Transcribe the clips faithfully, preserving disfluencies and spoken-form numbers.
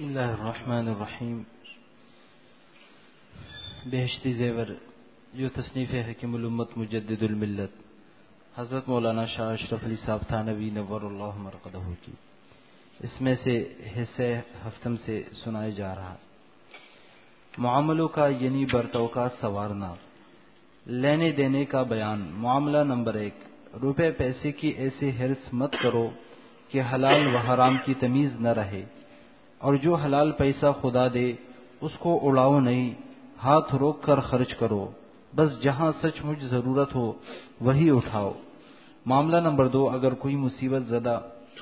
بسم اللہ الرحمن الرحیم. بہشتی زیور جو تصنیف حکیم الامت مجدد الملت حضرت مولانا شاہ اشرف علی صاحب تھانوی نور اللہ مرقدہ کی، اس میں سے حصہ ہفتم سے سنایا جا رہا. معاملوں کا یعنی برتوں کا سنوارنا، لینے دینے کا بیان. معاملہ نمبر ایک، روپے پیسے کی ایسے حرص مت کرو کہ حلال و حرام کی تمیز نہ رہے، اور جو حلال پیسہ خدا دے اس کو اڑاؤ نہیں، ہاتھ روک کر خرچ کرو، بس جہاں سچ مچ ضرورت ہو وہی اٹھاؤ. معاملہ نمبر دو، اگر کوئی مصیبت زدہ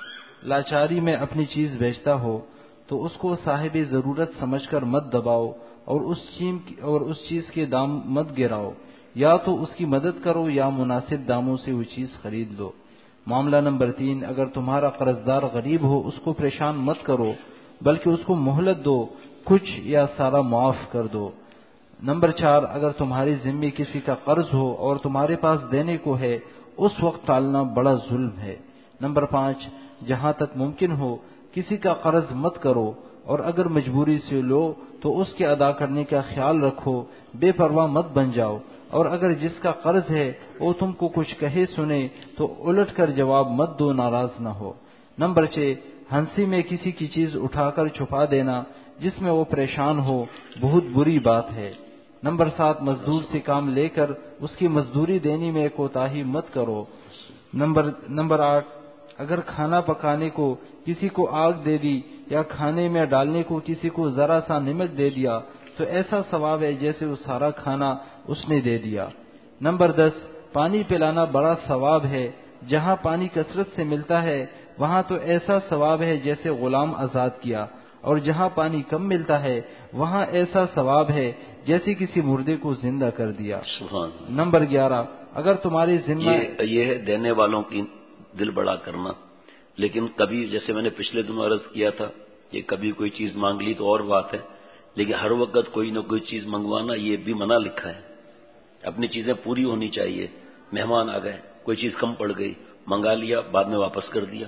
لاچاری میں اپنی چیز بیچتا ہو تو اس کو صاحب ضرورت سمجھ کر مت دباؤ اور اس چیز اور اس چیز کے دام مت گراؤ، یا تو اس کی مدد کرو یا مناسب داموں سے وہ چیز خرید لو. معاملہ نمبر تین، اگر تمہارا قرض دار غریب ہو اس کو پریشان مت کرو بلکہ اس کو مہلت دو، کچھ یا سارا معاف کر دو. نمبر چار، اگر تمہاری ذمے کسی کا قرض ہو اور تمہارے پاس دینے کو ہے اس وقت ٹالنا بڑا ظلم ہے. نمبر پانچ، جہاں تک ممکن ہو کسی کا قرض مت کرو، اور اگر مجبوری سے لو تو اس کے ادا کرنے کا خیال رکھو، بے پرواہ مت بن جاؤ، اور اگر جس کا قرض ہے وہ تم کو کچھ کہے سنے تو الٹ کر جواب مت دو، ناراض نہ ہو. نمبر چھ، ہنسی میں کسی کی چیز اٹھا کر چھپا دینا جس میں وہ پریشان ہو بہت بری بات ہے. نمبر سات، مزدور سے کام لے کر اس کی مزدوری دینے میں کوتاہی مت کرو. نمبر نمبر آٹھ، اگر کھانا پکانے کو کسی کو آگ دے دی یا کھانے میں ڈالنے کو کسی کو ذرا سا نمک دے دیا تو ایسا ثواب ہے جیسے وہ سارا کھانا اس نے دے دیا. نمبر دس، پانی پلانا بڑا ثواب ہے، جہاں پانی کثرت سے ملتا ہے وہاں تو ایسا ثواب ہے جیسے غلام آزاد کیا، اور جہاں پانی کم ملتا ہے وہاں ایسا ثواب ہے جیسے کسی مردے کو زندہ کر دیا. سبحان. نمبر گیارہ، اگر تمہاری ذمہ یہ, یہ ہے دینے والوں کی دل بڑا کرنا. لیکن کبھی جیسے میں نے پچھلے دنوں عرض کیا تھا کہ کبھی کوئی چیز مانگ لی تو اور بات ہے، لیکن ہر وقت کوئی نہ کوئی چیز منگوانا یہ بھی منع لکھا ہے. اپنی چیزیں پوری ہونی چاہیے. مہمان آ گئے، کوئی چیز کم پڑ گئی، منگا لیا، بعد میں واپس کر دیا.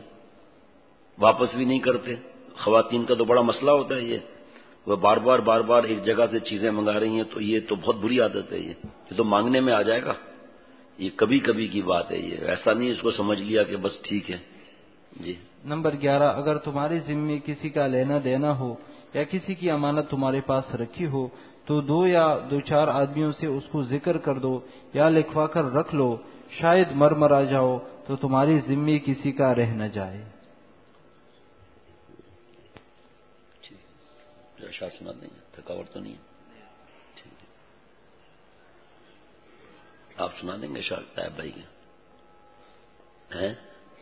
واپس بھی نہیں کرتے. خواتین کا تو بڑا مسئلہ ہوتا ہے، یہ وہ بار بار بار بار ایک جگہ سے چیزیں منگا رہی ہیں، تو یہ تو بہت بری عادت ہے. یہ یہ تو مانگنے میں آ جائے گا. یہ کبھی کبھی کی بات ہے، یہ ایسا نہیں اس کو سمجھ لیا کہ بس ٹھیک ہے. جی. نمبر گیارہ، اگر تمہارے ذمے کسی کا لینا دینا ہو یا کسی کی امانت تمہارے پاس رکھی ہو تو دو یا دو چار آدمیوں سے اس کو ذکر کر دو یا لکھوا کر رکھ لو، شاید مر مر آ جاؤ تو تمہاری ذمے کسی کا رہ نہ جائے. اشعار سنا دیں گے، تھکاوٹ تو نہیں ہے؟ ٹھیک ہے، آپ سنا دیں گے اشعار طیب بھائی کے ہیں؟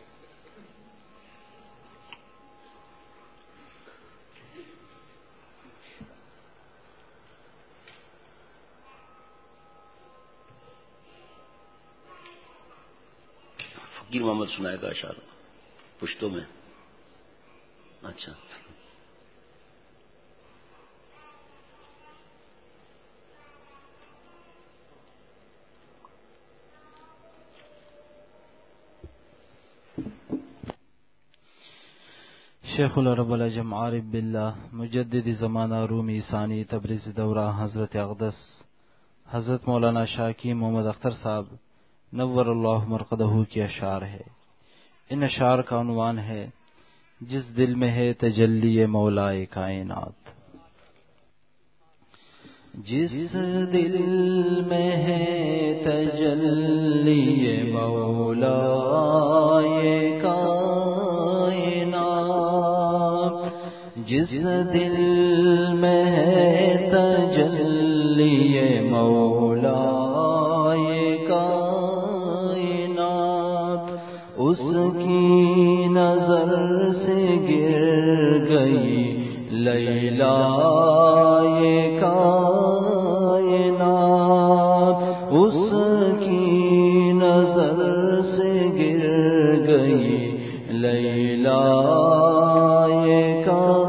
فقیر محمد سنائے گا اشعار پشتوں میں. اچھا. شیخ العرب العجم عارف باللہ مجدد زمانہ رومی ثانی تبریز دورہ حضرت اقدس حضرت مولانا شاہ کی محمد اختر صاحب نور اللہ مرقدہ کے اشعار ہے. ان اشعار کا عنوان ہے جس دل میں ہے تجلی مولائے کائنات. جس دل میں ہے تجلی مولائے کائنات، جس دل میں ہے تجلی مولائے کائنات، اس کی نظر سے گر گئی لیلا یہ کائنات، اس کی نظر سے گر گئی لیلا یہ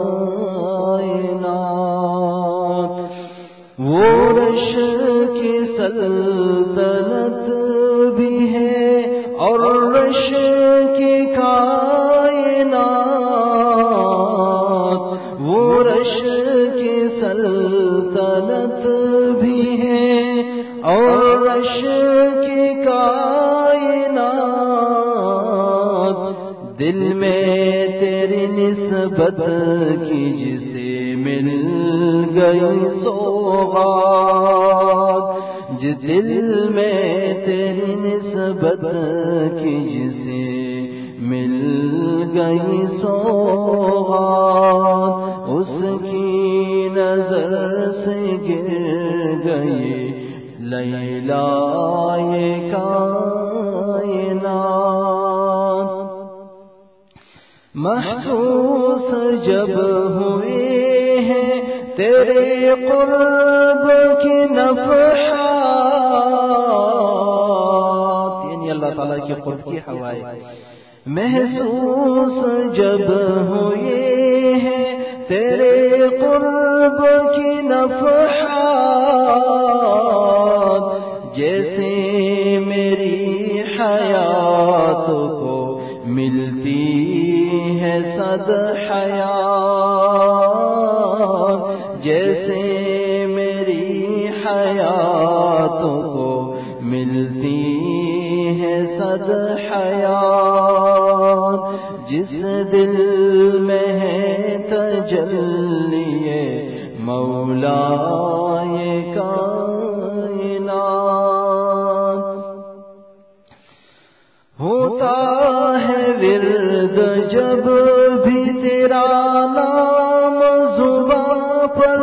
کائنات. وہ رش کی سلطنت بھی ہے اور رش کی کائنات، وہ رش نسبت کی جسے مل گئی سوغات، جس دل میں تیری نسبت کی جسے مل گئی سوغات، اس کی نظر سے گر گئی لیلائے کائنات۔ محسوس جب ہوئے ہیں تیرے قرب کی نفحات، یعنی اللہ تعالیٰ کے قرب کی ہوائیں محسوس جب ہوئے ہیں تیرے قرب کی نفحات، جیسے میری حیات کو ملتی ہے صد حیات، جیسے میری حیات کو ملتی ہے صد حیات، جس دل میں ہے تجلی مولا یہ کائنات، ہوتا ہے ورد جب بھی تیرا نام زباں پر،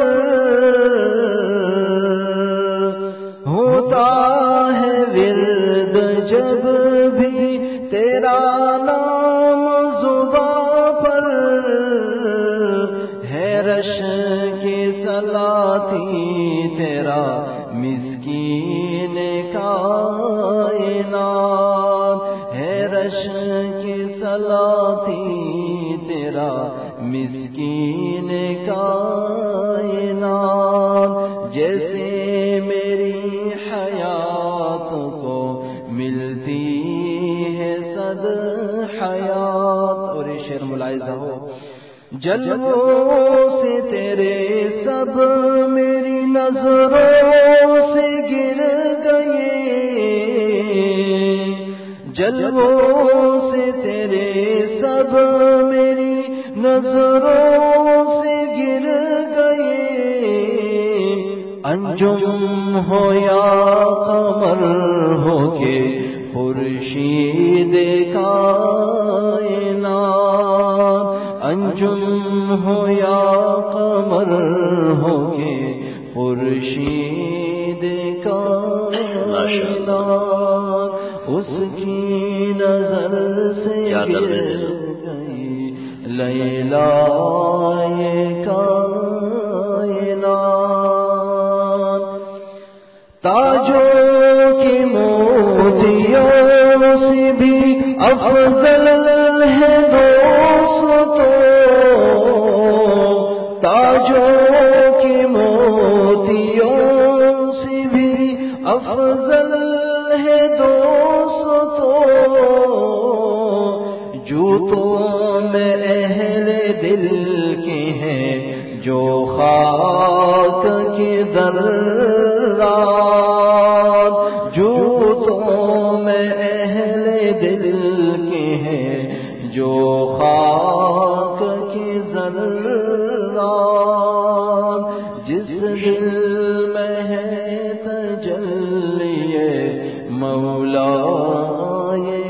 ہوتا ہے ورد جب بھی تیرا نام زباں پر، ہے رش کے سلاتی تیرا مسکین کائنات، ہے رش کے سلاتی تیرا مسکین کائنات، جیسے میری حیات کو ملتی ہے صد حیات۔ اور یہ شعر ملاحظہ ہو، جلووں سے تیرے سب میری نظروں سے گر گئے، جلووں سے تیرے سب میری نظروں سے گر گئے، انجم ہو یا قمر ہو کے خورشید کائنات، انجم ہو یا قمر ہو کے خورشید کائنات، اس کی نظر سے گر گئی لیلائے کائنات، تاجوں کی موتیوں سے بھی افضل ہے دوستو، تاجوں کی موتیوں سے بھی افضل ہے دوستو، جوتوں میں اہل دل کے ہیں جو خاک کے ذرات، جوتوں میں اہل دل کے ہیں جو خاک کے ذرات، جس دل میں ہے تجلی مولا یہ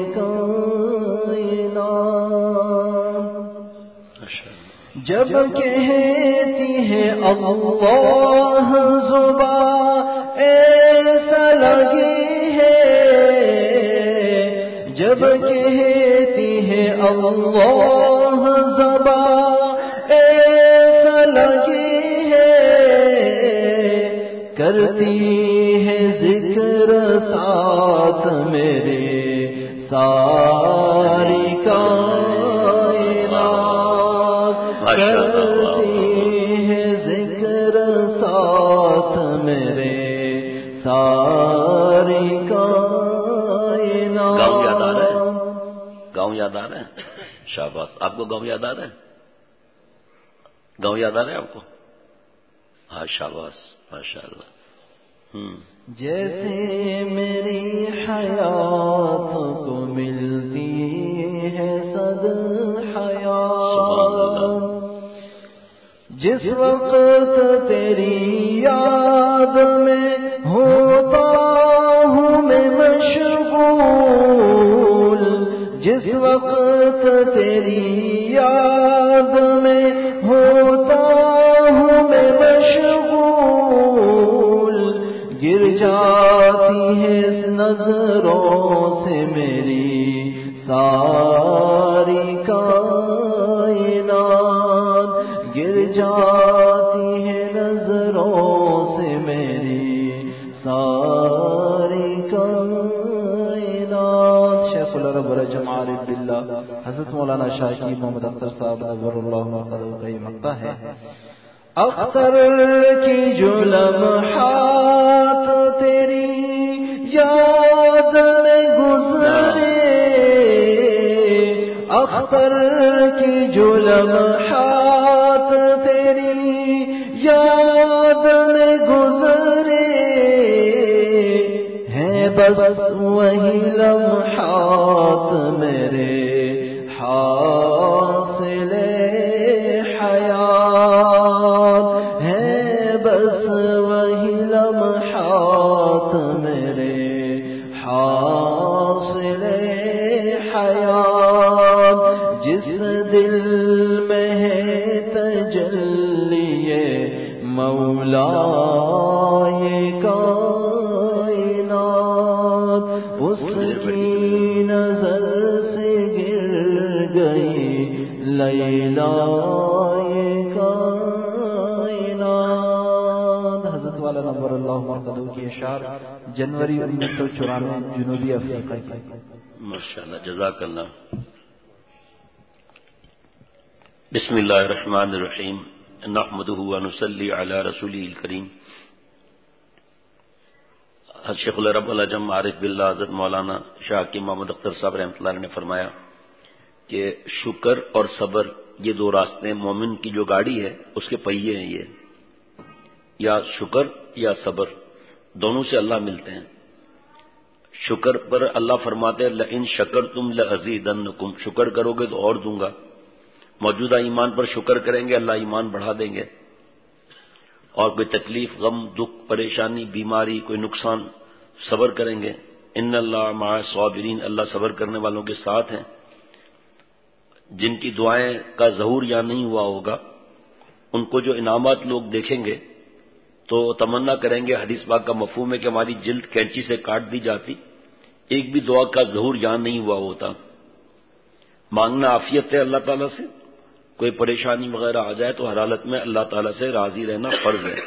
کائنات، جب کہتی ہے اللہ زبان ایسا لگی ہے، جب کہتی ہے اللہ زبان ایسا لگی ہے، کرتی ہے ذکر ساتھ میرے ساری کائنات، کرتی ہے ذکر ساتھ میرے ساری کائنات۔ گاؤں یاد آ رہا ہے؟ گاؤں یاد آ رہا ہے؟ شاباش، آپ کو گاؤں یاد آ رہا ہے؟ گاؤں یاد آ رہا ہے آپ کو؟ ہاں شاباش، ماشاء اللہ۔ جیسے میری حیات کو ملتی ہے صد حیات، جس وقت تیری یاد میں ہوتا ہوں میں مشغول، جس وقت تیری یاد میں ہوتا ہوں میں مشغول، گر جاتی ہے نظروں سے میری ساری کائنات، گر جاتی ہے نظروں سے میری ساری کائنات۔ شیخ العرب العجم عارف باللہ حضرت مولانا شاہ کی محمد اختر صاحب نور اللہ مرقدہ کا یہ مقطع ہے۔ اختر کی جو لمحات تیری یاد میں گزرے، اختر کی جو لمحات تیری یاد میں گزرے، ہیں بس وہی لمحات میرے حاصل حیات، ہیں بس وہی لمحات میرے حاصل حیات، جس دل میں ہے تجلی مولا یہ کائنات، اس کی نظر سے گر گئی لیلا یہ کائنات۔ حضرت والا نور اللہ مرقدہ کی اشعار جنوری انیس سو چورانوے جنوبی افریقہ کی۔ ماشاءاللہ، جزاک اللہ۔ بسم اللہ الرحمن الرحیم، نحمدہ ونصلی علی رسولہ الکریم۔ شیخ العرب العجم عارف باللہ حضرت مولانا شاہ کی محمد اختر صاحب رحمۃ اللہ علیہ نے فرمایا کہ شکر اور صبر یہ دو راستے، مومن کی جو گاڑی ہے اس کے پہیے ہیں، یہ یا شکر یا صبر، دونوں سے اللہ ملتے ہیں۔ شکر پر اللہ فرماتے ہیں لئن شکرتم لازیدنکم، شکر کرو گے تو اور دوں گا۔ موجودہ ایمان پر شکر کریں گے اللہ ایمان بڑھا دیں گے، اور کوئی تکلیف، غم، دکھ، پریشانی، بیماری، کوئی نقصان، صبر کریں گے۔ ان اللہ مع الصابرین، اللہ صبر کرنے والوں کے ساتھ ہیں۔ جن کی دعائیں کا ظہور یا نہیں ہوا ہوگا ان کو جو انعامات لوگ دیکھیں گے تو تمنا کریں گے، حدیث پاک کا مفہوم ہے کہ ہماری جلد کینچی سے کاٹ دی جاتی، ایک بھی دعا کا ظہور یہاں نہیں ہوا ہوتا۔ مانگنا عافیت ہے اللہ تعالیٰ سے، کوئی پریشانی وغیرہ آ جائے تو ہر حالت میں اللہ تعالیٰ سے راضی رہنا فرض ہے۔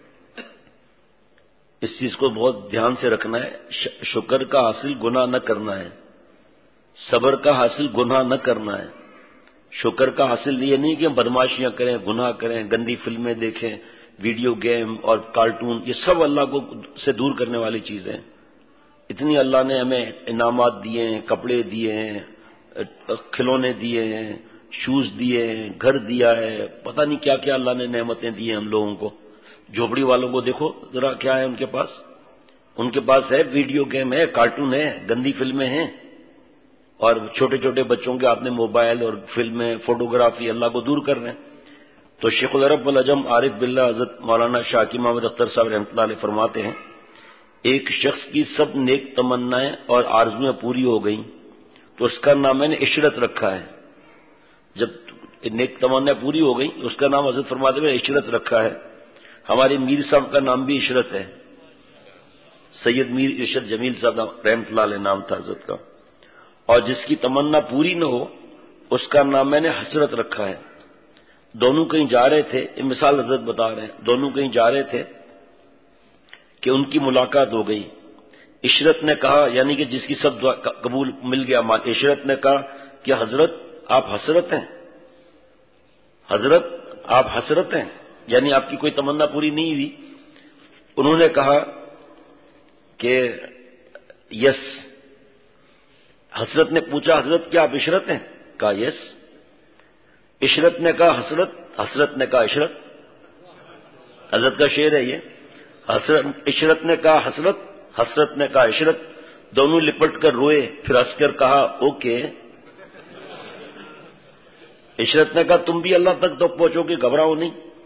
اس چیز کو بہت دھیان سے رکھنا ہے۔ شکر کا حاصل گناہ نہ کرنا ہے، صبر کا حاصل گناہ نہ کرنا ہے۔ شکر کا حاصل یہ نہیں کہ ہم بدماشیاں کریں، گناہ کریں، گندی فلمیں دیکھیں، ویڈیو گیم اور کارٹون، یہ سب اللہ کو سے دور کرنے والی چیزیں ہیں۔ اتنی اللہ نے ہمیں انعامات دیے ہیں، کپڑے دیے ہیں، کھلونے دیے ہیں، شوز دیے ہیں، گھر دیا ہے، پتہ نہیں کیا کیا اللہ نے نعمتیں دی ہیں ہم لوگوں کو۔ جھوپڑی والوں کو دیکھو ذرا کیا ہے ان کے پاس، ان کے پاس ہے ویڈیو گیم ہے، کارٹون ہے، گندی فلمیں ہیں، اور چھوٹے چھوٹے بچوں کے ہاتھ میں موبائل اور فلمیں، فوٹوگرافی اللہ کو دور کر رہے ہیں۔ تو شیخ العرب العجم عارف باللہ حضرت مولانا شاہ کی محمد اختر صاحب رحمۃ اللہ علیہ فرماتے ہیں ایک شخص کی سب نیک تمنائیں اور آرزویں پوری ہو گئیں تو اس کا نام میں نے عشرت رکھا ہے۔ جب نیک تمنائیں پوری ہو گئیں اس کا نام حضرت فرماتے ہیں عشرت رکھا ہے۔ ہمارے میر صاحب کا نام بھی عشرت ہے، سید میر ارشد جمیل صاحب رحمۃ اللہ علیہ نام تھا حضرت کا۔ اور جس کی تمنا پوری نہ ہو اس کا نام میں نے حسرت رکھا ہے۔ دونوں کہیں جا رہے تھے، یہ مثال حضرت بتا رہے ہیں، دونوں کہیں جا رہے تھے کہ ان کی ملاقات ہو گئی۔ عشرت نے کہا، یعنی کہ جس کی سب دعا قبول مل گیا، عشرت نے کہا کہ حضرت آپ حسرت ہیں، حضرت آپ حسرت ہیں، یعنی آپ کی کوئی تمنا پوری نہیں ہوئی۔ انہوں نے کہا کہ یس۔ حسرت نے پوچھا حضرت کیا آپ عشرت ہیں؟ کہا یس۔ عشرت نے کہا حسرت، حسرت نے کہا عشرت، حضرت کا شعر ہے یہ۔ حسرت عشرت نے کہا حسرت، حسرت نے کہا عشرت، دونوں لپٹ کر روئے، پھر ہنس کر کہا اوکے۔ عشرت نے کہا تم بھی اللہ تک تو پہنچو گے، گھبراؤ نہیں۔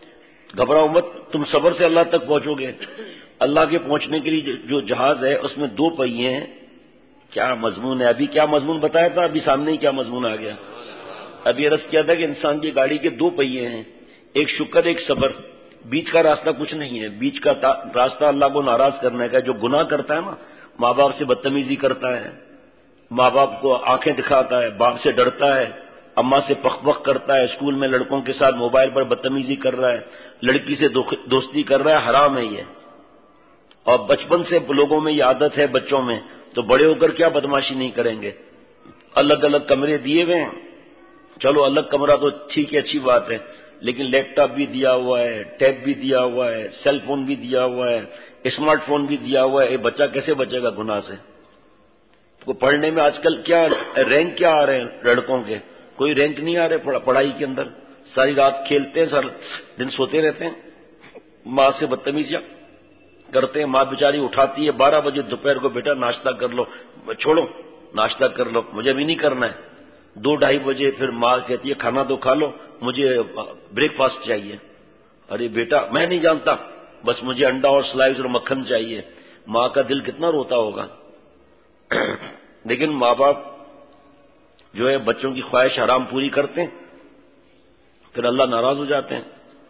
گھبراؤ مت، تم صبر سے اللہ تک پہنچو گے. اللہ کے پہنچنے کے لیے جو جہاز ہے اس میں دو پہیے ہیں. کیا مضمون ہے! ابھی کیا مضمون بتایا تھا، ابھی سامنے ہی کیا مضمون آ گیا. ابھی عرض کیا تھا کہ انسان کی گاڑی کے دو پہیے ہیں، ایک شکر ایک صبر. بیچ کا راستہ کچھ نہیں ہے. بیچ کا راستہ اللہ کو ناراض کرنے کا. جو گناہ کرتا ہے نا، ماں باپ سے بدتمیزی کرتا ہے، ماں باپ کو آنکھیں دکھاتا ہے، باپ سے ڈرتا ہے، اماں سے پخ پخ کرتا ہے، اسکول میں لڑکوں کے ساتھ موبائل پر بدتمیزی کر رہا ہے، لڑکی سے دوستی کر رہا ہے، حرام ہے یہ. اور بچپن سے لوگوں میں یہ عادت ہے بچوں میں، تو بڑے ہو کر کیا بدماشی نہیں کریں گے. الگ الگ کمرے دیے ہوئے ہیں، چلو الگ کمرہ تو ٹھیک ہے، اچھی بات ہے، لیکن لیپ ٹاپ بھی دیا ہوا ہے، ٹیب بھی دیا ہوا ہے، سیل فون بھی دیا ہوا ہے، اسمارٹ فون بھی دیا ہوا ہے. یہ بچہ کیسے بچے گا گناہ سے؟ کو پڑھنے میں آج کل کیا رینک کیا آ رہے ہیں لڑکوں کے؟ کوئی رینک نہیں آ رہے پڑھائی کے اندر. ساری رات کھیلتے ہیں، سارا دن سوتے رہتے ہیں، ماں سے بدتمیزیاں کرتے ہیں. ماں بیچاری اٹھاتی ہے بارہ بجے دوپہر کو، بیٹا ناشتہ کر لو. چھوڑو ناشتہ کر لو، مجھے ابھی نہیں کرنا ہے. دو ڈھائی بجے پھر ماں کہتی ہے کھانا تو کھا لو، مجھے بریک فاسٹ چاہیے. ارے بیٹا میں نہیں جانتا، بس مجھے انڈا اور سلائس اور مکھن چاہیے. ماں کا دل کتنا روتا ہوگا. لیکن ماں باپ جو ہے بچوں کی خواہش حرام پوری کرتے ہیں، پھر اللہ ناراض ہو جاتے ہیں.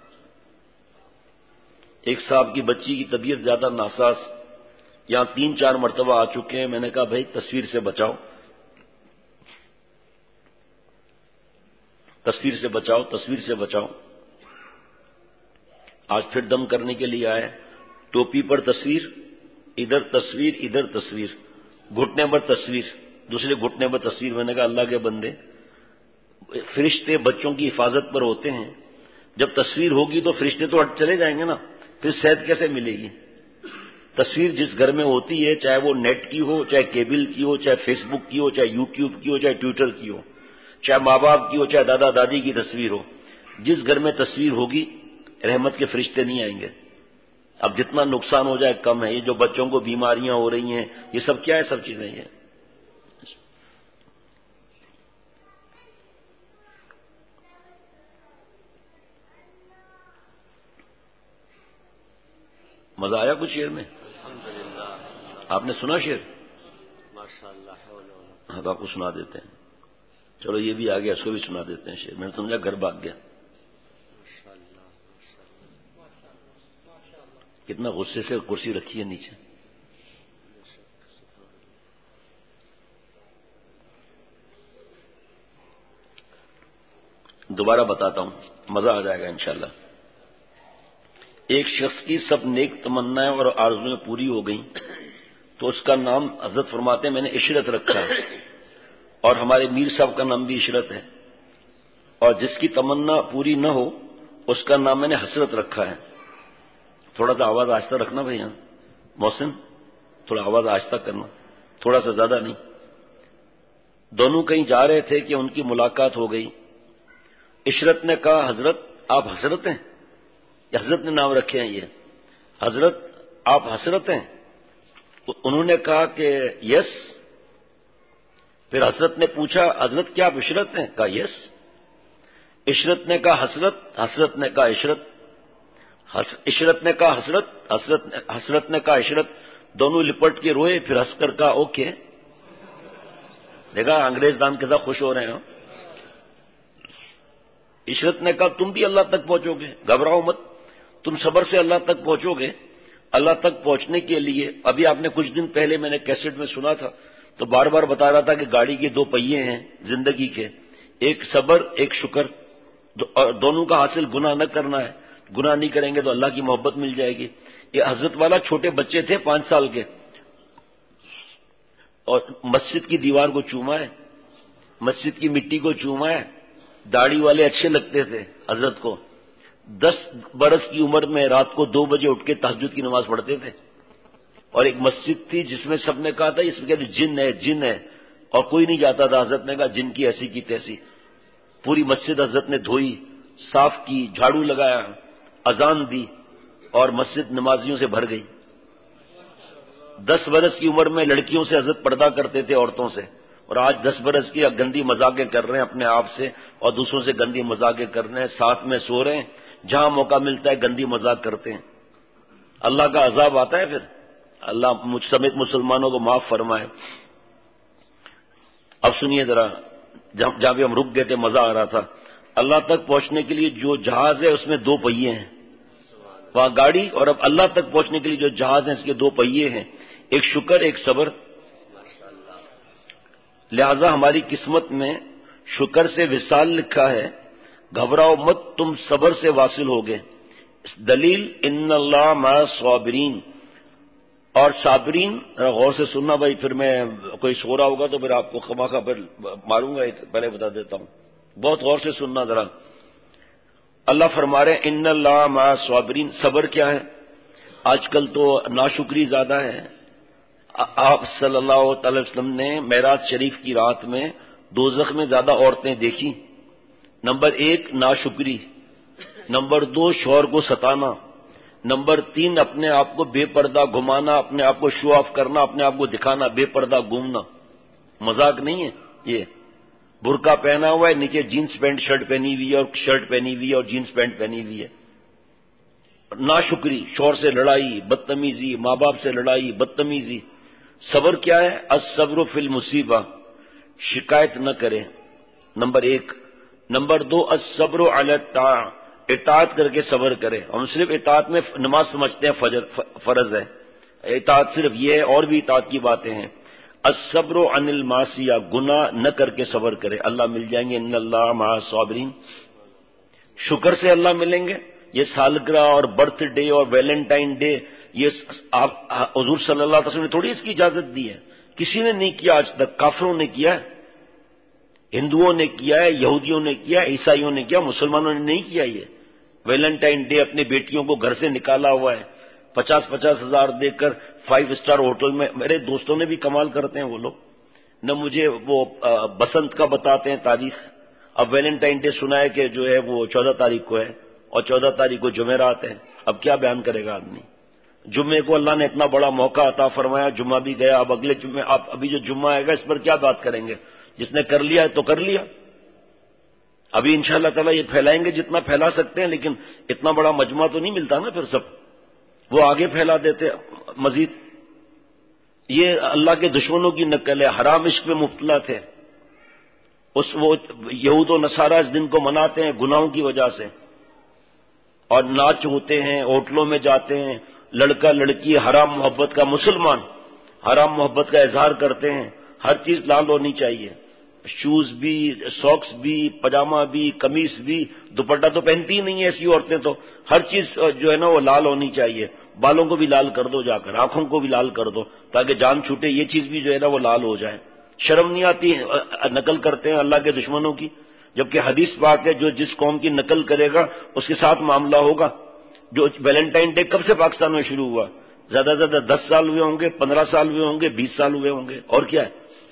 ایک صاحب کی بچی کی طبیعت زیادہ ناساز، یہاں تین چار مرتبہ آ چکے ہیں. میں نے کہا بھائی تصویر سے بچاؤ، تصویر سے بچاؤ، تصویر سے بچاؤ. آج پھر دم کرنے کے لیے آئے. ٹوپی پر تصویر، ادھر تصویر، ادھر تصویر، گھٹنے پر تصویر، دوسرے گھٹنے پر تصویر. میں نے کہا اللہ کے بندے، فرشتے بچوں کی حفاظت پر ہوتے ہیں، جب تصویر ہوگی تو فرشتے تو ہٹ چلے جائیں گے نا، پھر صحت کیسے ملے گی؟ تصویر جس گھر میں ہوتی ہے، چاہے وہ نیٹ کی ہو، چاہے کیبل کی ہو، چاہے فیس بک کی ہو، چاہے یوٹیوب کی ہو، چاہے ٹویٹر کی ہو، چاہے ماں باپ کی ہو، چاہے دادا دادی کی تصویر ہو، جس گھر میں تصویر ہوگی رحمت کے فرشتے نہیں آئیں گے. اب جتنا نقصان ہو جائے کم ہے. یہ جو بچوں کو بیماریاں ہو رہی ہیں، یہ سب کیا ہے؟ سب چیزیں یہ مزہ آیا کچھ شعر میں؟ آپ نے سنا شعر؟ ہاں تو آپ کو سنا دیتے ہیں. چلو یہ بھی آ گیا، اس کو بھی سنا دیتے ہیں شعر. میں نے سمجھا گھر بھاگ گیا. کتنا غصے سے کرسی رکھی ہے نیچے. دوبارہ بتاتا ہوں، مزہ آ جائے گا انشاءاللہ. ایک شخص کی سب نیک تمنائیں اور آرزویں پوری ہو گئیں تو اس کا نام حضرت فرماتے ہیں میں نے عشرت رکھا ہے، اور ہمارے میر صاحب کا نام بھی عشرت ہے. اور جس کی تمنا پوری نہ ہو اس کا نام میں نے حسرت رکھا ہے. تھوڑا سا آواز آہستہ رکھنا بھائی. ہاں محسن، تھوڑا آواز آہستہ کرنا، تھوڑا سا زیادہ نہیں. دونوں کہیں جا رہے تھے کہ ان کی ملاقات ہو گئی. عشرت نے کہا حضرت آپ حسرت ہیں؟ یہ حضرت نے نام رکھے ہیں. یہ حضرت آپ حسرت ہیں؟ انہوں نے کہا کہ یس. پھر حضرت نے پوچھا حضرت کیا آپ عشرت ہیں؟ کہا یس. عشرت نے کہا حسرت، حسرت نے کہا عشرت، عشرت نے کہا حسرت، حسرت حسرت نے کہا عشرت. دونوں لپٹ کے روئے، پھر ہنس کر کہا اوکے. دیکھا انگریز دان کے ساتھ خوش ہو رہے ہیں. عشرت نے کہا تم بھی اللہ تک پہنچو گے، گھبراؤ مت، تم صبر سے اللہ تک پہنچو گے. اللہ تک پہنچنے کے لیے ابھی آپ نے کچھ دن پہلے میں نے کیسٹ میں سنا تھا تو بار بار بتا رہا تھا کہ گاڑی کے دو پہیے ہیں زندگی کے، ایک صبر ایک شکر. اور دونوں کا حاصل گناہ نہ کرنا ہے. گناہ نہیں کریں گے تو اللہ کی محبت مل جائے گی. یہ حضرت والا چھوٹے بچے تھے پانچ سال کے، اور مسجد کی دیوار کو چوما ہے، مسجد کی مٹی کو چوما ہے. داڑھی والے اچھے لگتے تھے حضرت کو. دس برس کی عمر میں رات کو دو بجے اٹھ کے تہجد کی نماز پڑھتے تھے. اور ایک مسجد تھی جس میں سب نے کہا تھا اس میں کہتے جن ہے جن ہے، اور کوئی نہیں جاتا تھا. حضرت نے کہا جن کی ایسی کی تیسی. پوری مسجد حضرت نے دھوئی، صاف کی، جھاڑو لگایا، اذان دی، اور مسجد نمازیوں سے بھر گئی. دس برس کی عمر میں لڑکیوں سے حضرت پردہ کرتے تھے، عورتوں سے. اور آج دس برس کی گندی مذاقیں کر رہے ہیں اپنے آپ سے، اور دوسروں سے گندی مذاقیں کر رہے ہیں، ساتھ میں سو رہے ہیں. جہاں موقع ملتا ہے گندی مذاق کرتے ہیں، اللہ کا عذاب آتا ہے پھر۔ اللہ مجھ سمیت مسلمانوں کو معاف فرمائے۔ اب سنیے ذرا، جہاں بھی ہم رک گئے تھے مزہ آ رہا تھا۔ اللہ تک پہنچنے کے لیے جو جہاز ہے اس میں دو پہیے ہیں، وہاں گاڑی، اور اب اللہ تک پہنچنے کے لیے جو جہاز ہیں اس کے دو پہیے ہیں، ایک شکر ایک صبر۔ لہذا ہماری قسمت میں شکر سے وصال لکھا ہے، گھبراؤ مت، تم صبر سے واصل ہوگے۔ دلیل ان اللہ مع الصابرین، اور صابرین غور سے سننا بھائی، پھر میں کوئی سو رہا ہوگا تو پھر آپ کو خواخواہ پھر ماروں گا، پہلے بتا دیتا ہوں، بہت غور سے سننا ذرا۔ اللہ فرما رہے ہیں ان اللہ مع الصابرین، صبر کیا ہے؟ آج کل تو ناشکری زیادہ ہے۔ آپ صلی اللہ تعالی وسلم نے معراج شریف کی رات میں دوزخ میں زیادہ عورتیں دیکھی۔ نمبر ایک ناشکری، نمبر دو شوہر کو ستانا، نمبر تین اپنے آپ کو بے پردہ گھمانا، اپنے آپ کو شو آف کرنا، اپنے آپ کو دکھانا، بے پردہ گھومنا، مذاق نہیں ہے یہ۔ برقع پہنا ہوا ہے، نیچے جینس پینٹ شرٹ پہنی ہوئی ہے، اور شرٹ پہنی ہوئی ہے اور جینس پینٹ پہنی ہوئی ہے۔ ناشکری، شوہر سے لڑائی، بدتمیزی، ماں باپ سے لڑائی، بدتمیزی۔ صبر کیا ہے؟ الصبر فی المصیبہ، شکایت نہ کرے، نمبر ایک۔ نمبر دو الصبر علی الطاعہ، اطاعت کر کے صبر کرے۔ ہم صرف اطاعت میں نماز سمجھتے ہیں فجر فرض ہے، اطاعت صرف یہ ہے، اور بھی اطاعت کی باتیں ہیں۔ الصبر عن المعصیہ، گناہ نہ کر کے صبر کرے، اللہ مل جائیں گے، ان اللہ مع الصابرین۔ شکر سے اللہ ملیں گے۔ یہ سالگرہ اور برتھ ڈے اور ویلنٹائن ڈے، یہ آپ حضور صلی اللہ علیہ وسلم نے تھوڑی اس کی اجازت دی ہے، کسی نے نہیں کیا آج تک، کافروں نے کیا ہے، ہندوؤں نے کیا ہے، یہودیوں نے کیا، عیسائیوں نے کیا، مسلمانوں نے نہیں کیا۔ یہ ویلنٹائن ڈے اپنے بیٹیوں کو گھر سے نکالا ہوا ہے، پچاس پچاس ہزار دے کر فائیو اسٹار ہوٹل میں۔ میرے دوستوں نے بھی کمال کرتے ہیں وہ لوگ، نہ مجھے وہ بسنت کا بتاتے ہیں تاریخ۔ اب ویلنٹائن ڈے سنا ہے کہ جو ہے وہ چودہ تاریخ کو ہے، اور چودہ تاریخ کو جمعرات ہے۔ اب کیا بیان کرے گا آدمی؟ جمعے کو اللہ نے اتنا بڑا موقع عطا فرمایا، جمعہ بھی گیا، اب اگلے جمعے آپ ابھی جو جمعہ آئے گا اس پر کیا بات کریں گے؟ جس نے کر لیا ہے تو کر لیا، ابھی انشاءاللہ تعالیٰ یہ پھیلائیں گے جتنا پھیلا سکتے ہیں، لیکن اتنا بڑا مجمع تو نہیں ملتا نا پھر سب، وہ آگے پھیلا دیتے مزید۔ یہ اللہ کے دشمنوں کی نقل ہے، حرام عشق میں مبتلا تھے، اس وہ یہود و نصارہ اس دن کو مناتے ہیں گناہوں کی وجہ سے، اور ناچ ہوتے ہیں، ہوٹلوں میں جاتے ہیں، لڑکا لڑکی حرام محبت کا، مسلمان حرام محبت کا اظہار کرتے ہیں۔ ہر چیز لال ہونی چاہیے، شوز بھی، ساکس بھی، پاجامہ بھی، قمیص بھی، دوپٹہ تو پہنتی ہی نہیں ہے ایسی عورتیں تو، ہر چیز جو ہے نا وہ لال ہونی چاہیے۔ بالوں کو بھی لال کر دو، جا کر آنکھوں کو بھی لال کر دو تاکہ جان چھوٹے، یہ چیز بھی جو ہے نا وہ لال ہو جائے۔ شرم نہیں آتی نقل کرتے ہیں اللہ کے دشمنوں کی، جبکہ حدیث پاک ہے جو جس قوم کی نقل کرے گا اس کے ساتھ معاملہ ہوگا۔ جو ویلنٹائن ڈے کب سے پاکستان میں شروع ہوا؟ زیادہ سے زیادہ دس سال ہوئے ہوں گے، پندرہ سال ہوئے ہوں گے، بیس سال ہوئے ہوں گے، اور کیا ہے؟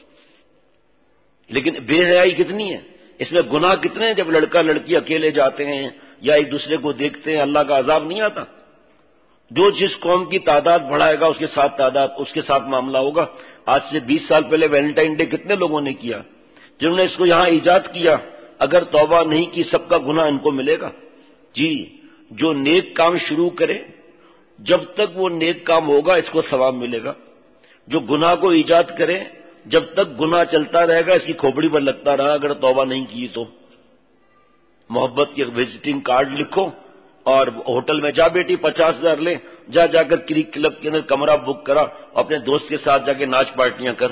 لیکن بے حیائی کتنی ہے اس میں، گناہ کتنے ہیں جب لڑکا لڑکی اکیلے جاتے ہیں یا ایک دوسرے کو دیکھتے ہیں، اللہ کا عذاب نہیں آتا؟ جو جس قوم کی تعداد بڑھائے گا اس کے ساتھ تعداد اس کے ساتھ معاملہ ہوگا۔ آج سے بیس سال پہلے ویلنٹائن ڈے کتنے لوگوں نے کیا، جنہوں نے اس کو یہاں ایجاد کیا، اگر توبہ نہیں کی سب کا گناہ ان کو ملے گا۔ جی، جو نیک کام شروع کرے جب تک وہ نیک کام ہوگا اس کو ثواب ملے گا، جو گناہ کو ایجاد کرے جب تک گناہ چلتا رہے گا اس کی کھوپڑی پر لگتا رہا اگر توبہ نہیں کی تو۔ محبت کی وزٹنگ کارڈ لکھو اور ہوٹل میں جا بیٹی پچاس ہزار لے، جا جا کر کرک کلب کے اندر کمرہ بک کرا، اپنے دوست کے ساتھ جا کے ناچ پارٹیاں کر۔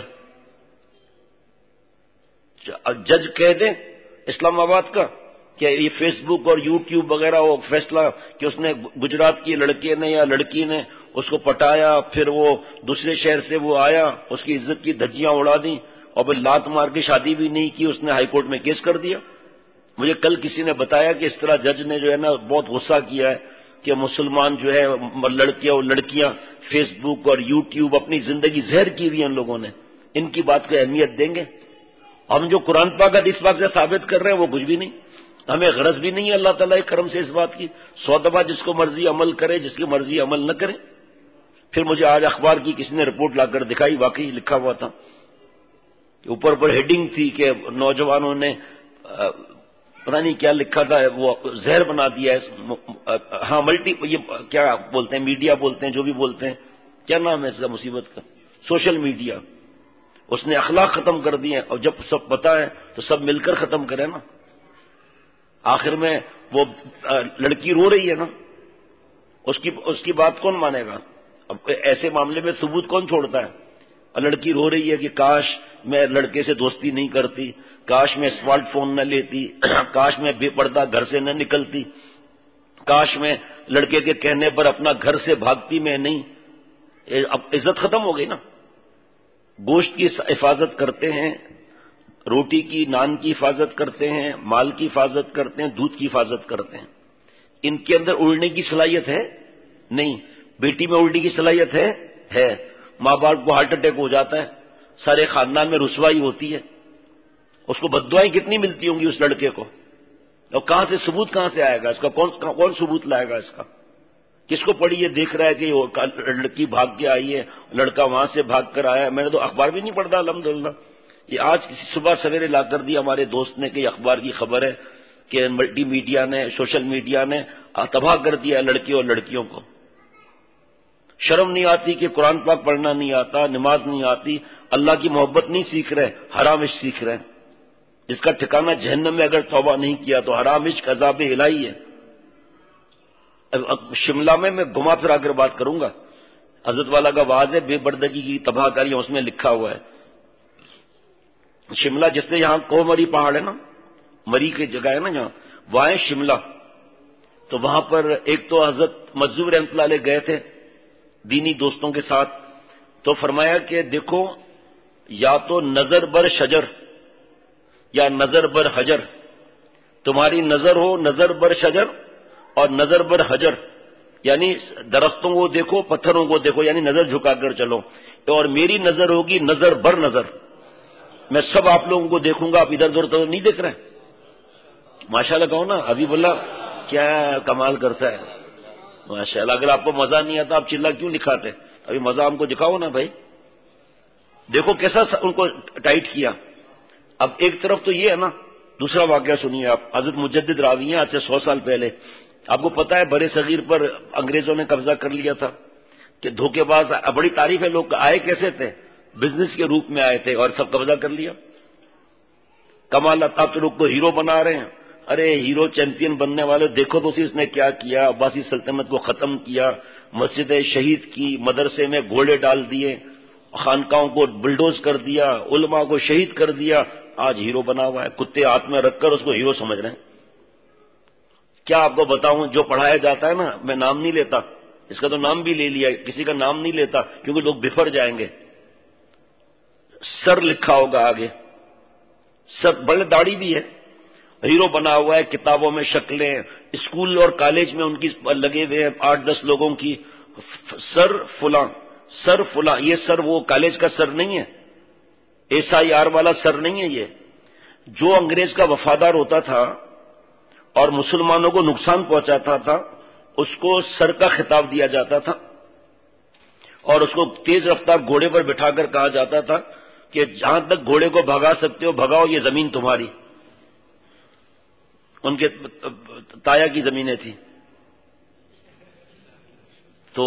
جج کہہ دیں اسلام آباد کا کہ یہ فیس بک اور یوٹیوب وغیرہ وہ فیصلہ کہ اس نے گجرات کی لڑکے نے یا لڑکی نے اس کو پٹایا، پھر وہ دوسرے شہر سے وہ آیا، اس کی عزت کی دھجیاں اڑا دیں، اور پھر لات مار کے شادی بھی نہیں کی، اس نے ہائی کورٹ میں کیس کر دیا۔ مجھے کل کسی نے بتایا کہ اس طرح جج نے جو ہے نا بہت غصہ کیا ہے کہ مسلمان جو ہے لڑکیاں اور لڑکیاں فیس بک اور یوٹیوب اپنی زندگی زہر کی ہوئی ان لوگوں نے، ان کی بات کو اہمیت دیں گے؟ ہم جو قرآن پاک حدیث پاک سے ثابت کر رہے ہیں وہ کچھ بھی نہیں، ہمیں غرض بھی نہیں ہے اللہ تعالیٰ کے کرم سے اس بات کی۔ سو دفعہ جس کو مرضی عمل کرے، جس کی مرضی عمل نہ کرے۔ پھر مجھے آج اخبار کی کسی نے رپورٹ لا کر دکھائی، واقعی لکھا ہوا تھا، اوپر پر ہیڈنگ تھی کہ نوجوانوں نے پتہ نہیں کیا لکھا تھا، وہ زہر بنا دیا ہے. ہاں ملٹی یہ کیا بولتے ہیں، میڈیا بولتے ہیں، جو بھی بولتے ہیں، کیا نام ہے اس کا مصیبت کا، سوشل میڈیا. اس نے اخلاق ختم کر دیے، اور جب سب پتا ہے تو سب مل کر ختم کریں نا. آخر میں وہ لڑکی رو رہی ہے نا، اس کی اس کی بات کون مانے گا؟ اب ایسے معاملے میں ثبوت کون چھوڑتا ہے؟ اور لڑکی رو رہی ہے کہ کاش میں لڑکے سے دوستی نہیں کرتی، کاش میں اسمارٹ فون نہ لیتی، کاش میں بے پردہ گھر سے نہ نکلتی، کاش میں لڑکے کے کہنے پر اپنا گھر سے بھاگتی میں نہیں. اب عزت ختم ہو گئی نا. گوشت کی حفاظت کرتے ہیں، روٹی کی نان کی حفاظت کرتے ہیں، مال کی حفاظت کرتے ہیں، دودھ کی حفاظت کرتے ہیں. ان کے اندر اڑنے کی صلاحیت ہے نہیں. بیٹی میں اڑنے کی صلاحیت ہے ہے ماں باپ کو ہارٹ اٹیک ہو جاتا ہے، سارے خاندان میں رسوائی ہوتی ہے، اس کو بددعائیں کتنی ملتی ہوں گی اس لڑکے کو. اور کہاں سے ثبوت کہاں سے آئے گا اس کا؟ کون کون ثبوت لائے گا اس کا؟ کس کو پڑھی یہ دیکھ رہا ہے کہ وہ لڑکی بھاگ کے آئی ہے، لڑکا وہاں سے بھاگ کر آیا ہے. میں نے تو اخبار بھی نہیں پڑھتا الحمدللہ. یہ آج کسی صبح سویرے لا کر دی ہمارے دوست نے کہ یہ اخبار کی خبر ہے کہ ملٹی میڈیا نے، سوشل میڈیا نے تباہ کر دیا ہے لڑکی اور لڑکیوں کو. شرم نہیں آتی کہ قرآن پاک پڑھنا نہیں آتا، نماز نہیں آتی، اللہ کی محبت نہیں سیکھ رہے، حرام عشق سیکھ رہے ہیں. جس کا ٹھکانہ جہنم میں اگر توبہ نہیں کیا تو حرام عشق عذاب الہی ہے. شملہ میں میں گھما پھرا کر بات کروں گا. حضرت والا کا واضح بے پردگی کی تباہ کاریاں اس میں لکھا ہوا ہے. شملہ جس سے یہاں کو مری پہاڑ ہے نا، مری کی جگہ ہے نا جہاں، وہاں ہے شملہ. تو وہاں پر ایک تو حضرت مظہور رحمۃ اللہ علیہ گئے تھے دینی دوستوں کے ساتھ، تو فرمایا کہ دیکھو یا تو نظر بر شجر یا نظر بر حجر، تمہاری نظر ہو نظر بر شجر اور نظر بر حجر، یعنی درختوں کو دیکھو پتھروں کو دیکھو، یعنی نظر جھکا کر چلو. اور میری نظر ہوگی نظر بر نظر، میں سب آپ لوگوں کو دیکھوں گا، آپ ادھر ادھر تو نہیں دیکھ رہے. ماشاءاللہ کہو نا حبیب اللہ کیا کمال کرتا ہے ماشاءاللہ. اگر آپ کو مزہ نہیں آتا آپ چلا کیوں دکھاتے؟ ابھی مزہ ہم کو دکھاؤ نا بھائی. دیکھو کیسا ان کو ٹائٹ کیا. اب ایک طرف تو یہ ہے نا، دوسرا واقعہ سنیے آپ. حضرت مجدد راوی ہیں آج سے سو سال پہلے. آپ کو پتا ہے برے صغیر پر انگریزوں نے قبضہ کر لیا تھا کہ دھوکے باز، بڑی تعریف ہے. لوگ آئے کیسے تھے؟ بزنس کے روپ میں آئے تھے اور سب قبضہ کر لیا. کمال آپ تو لوگ کو ہیرو بنا رہے ہیں. ارے ہیرو چیمپئن بننے والے دیکھو تو اسی اس نے کیا کیا. عباسی سلطنت کو ختم کیا، مسجد شہید کی، مدرسے میں گھوڑے ڈال دیے، خانقاہوں کو بلڈوز کر دیا، علماء کو شہید کر دیا. آج ہیرو بنا ہوا ہے، کتے ہاتھ میں رکھ کر اس کو ہیرو سمجھ رہے ہیں. کیا آپ کو بتاؤں جو پڑھایا جاتا ہے نا، میں نام نہیں لیتا، اس کا تو نام بھی لے لیا، کسی کا نام نہیں لیتا کیونکہ لوگ بفر جائیں گے. سر لکھا ہوگا آگے، سر بڑے داڑھی بھی ہے، ہیرو بنا ہوا ہے، کتابوں میں شکلیں، اسکول اور کالج میں ان کی لگے ہوئے ہیں آٹھ دس لوگوں کی. سر فلاں سر فلاں، یہ سر وہ کالج کا سر نہیں ہے، ایس آئی آر والا سر نہیں ہے. یہ جو انگریز کا وفادار ہوتا تھا اور مسلمانوں کو نقصان پہنچاتا تھا اس کو سر کا خطاب دیا جاتا تھا، اور اس کو تیز رفتار گھوڑے پر بٹھا کر کہا جاتا تھا کہ جہاں تک گھوڑے کو بھگا سکتے ہو بھگاؤ، یہ زمین تمہاری. ان کے تایا کی زمینیں تھیں. تو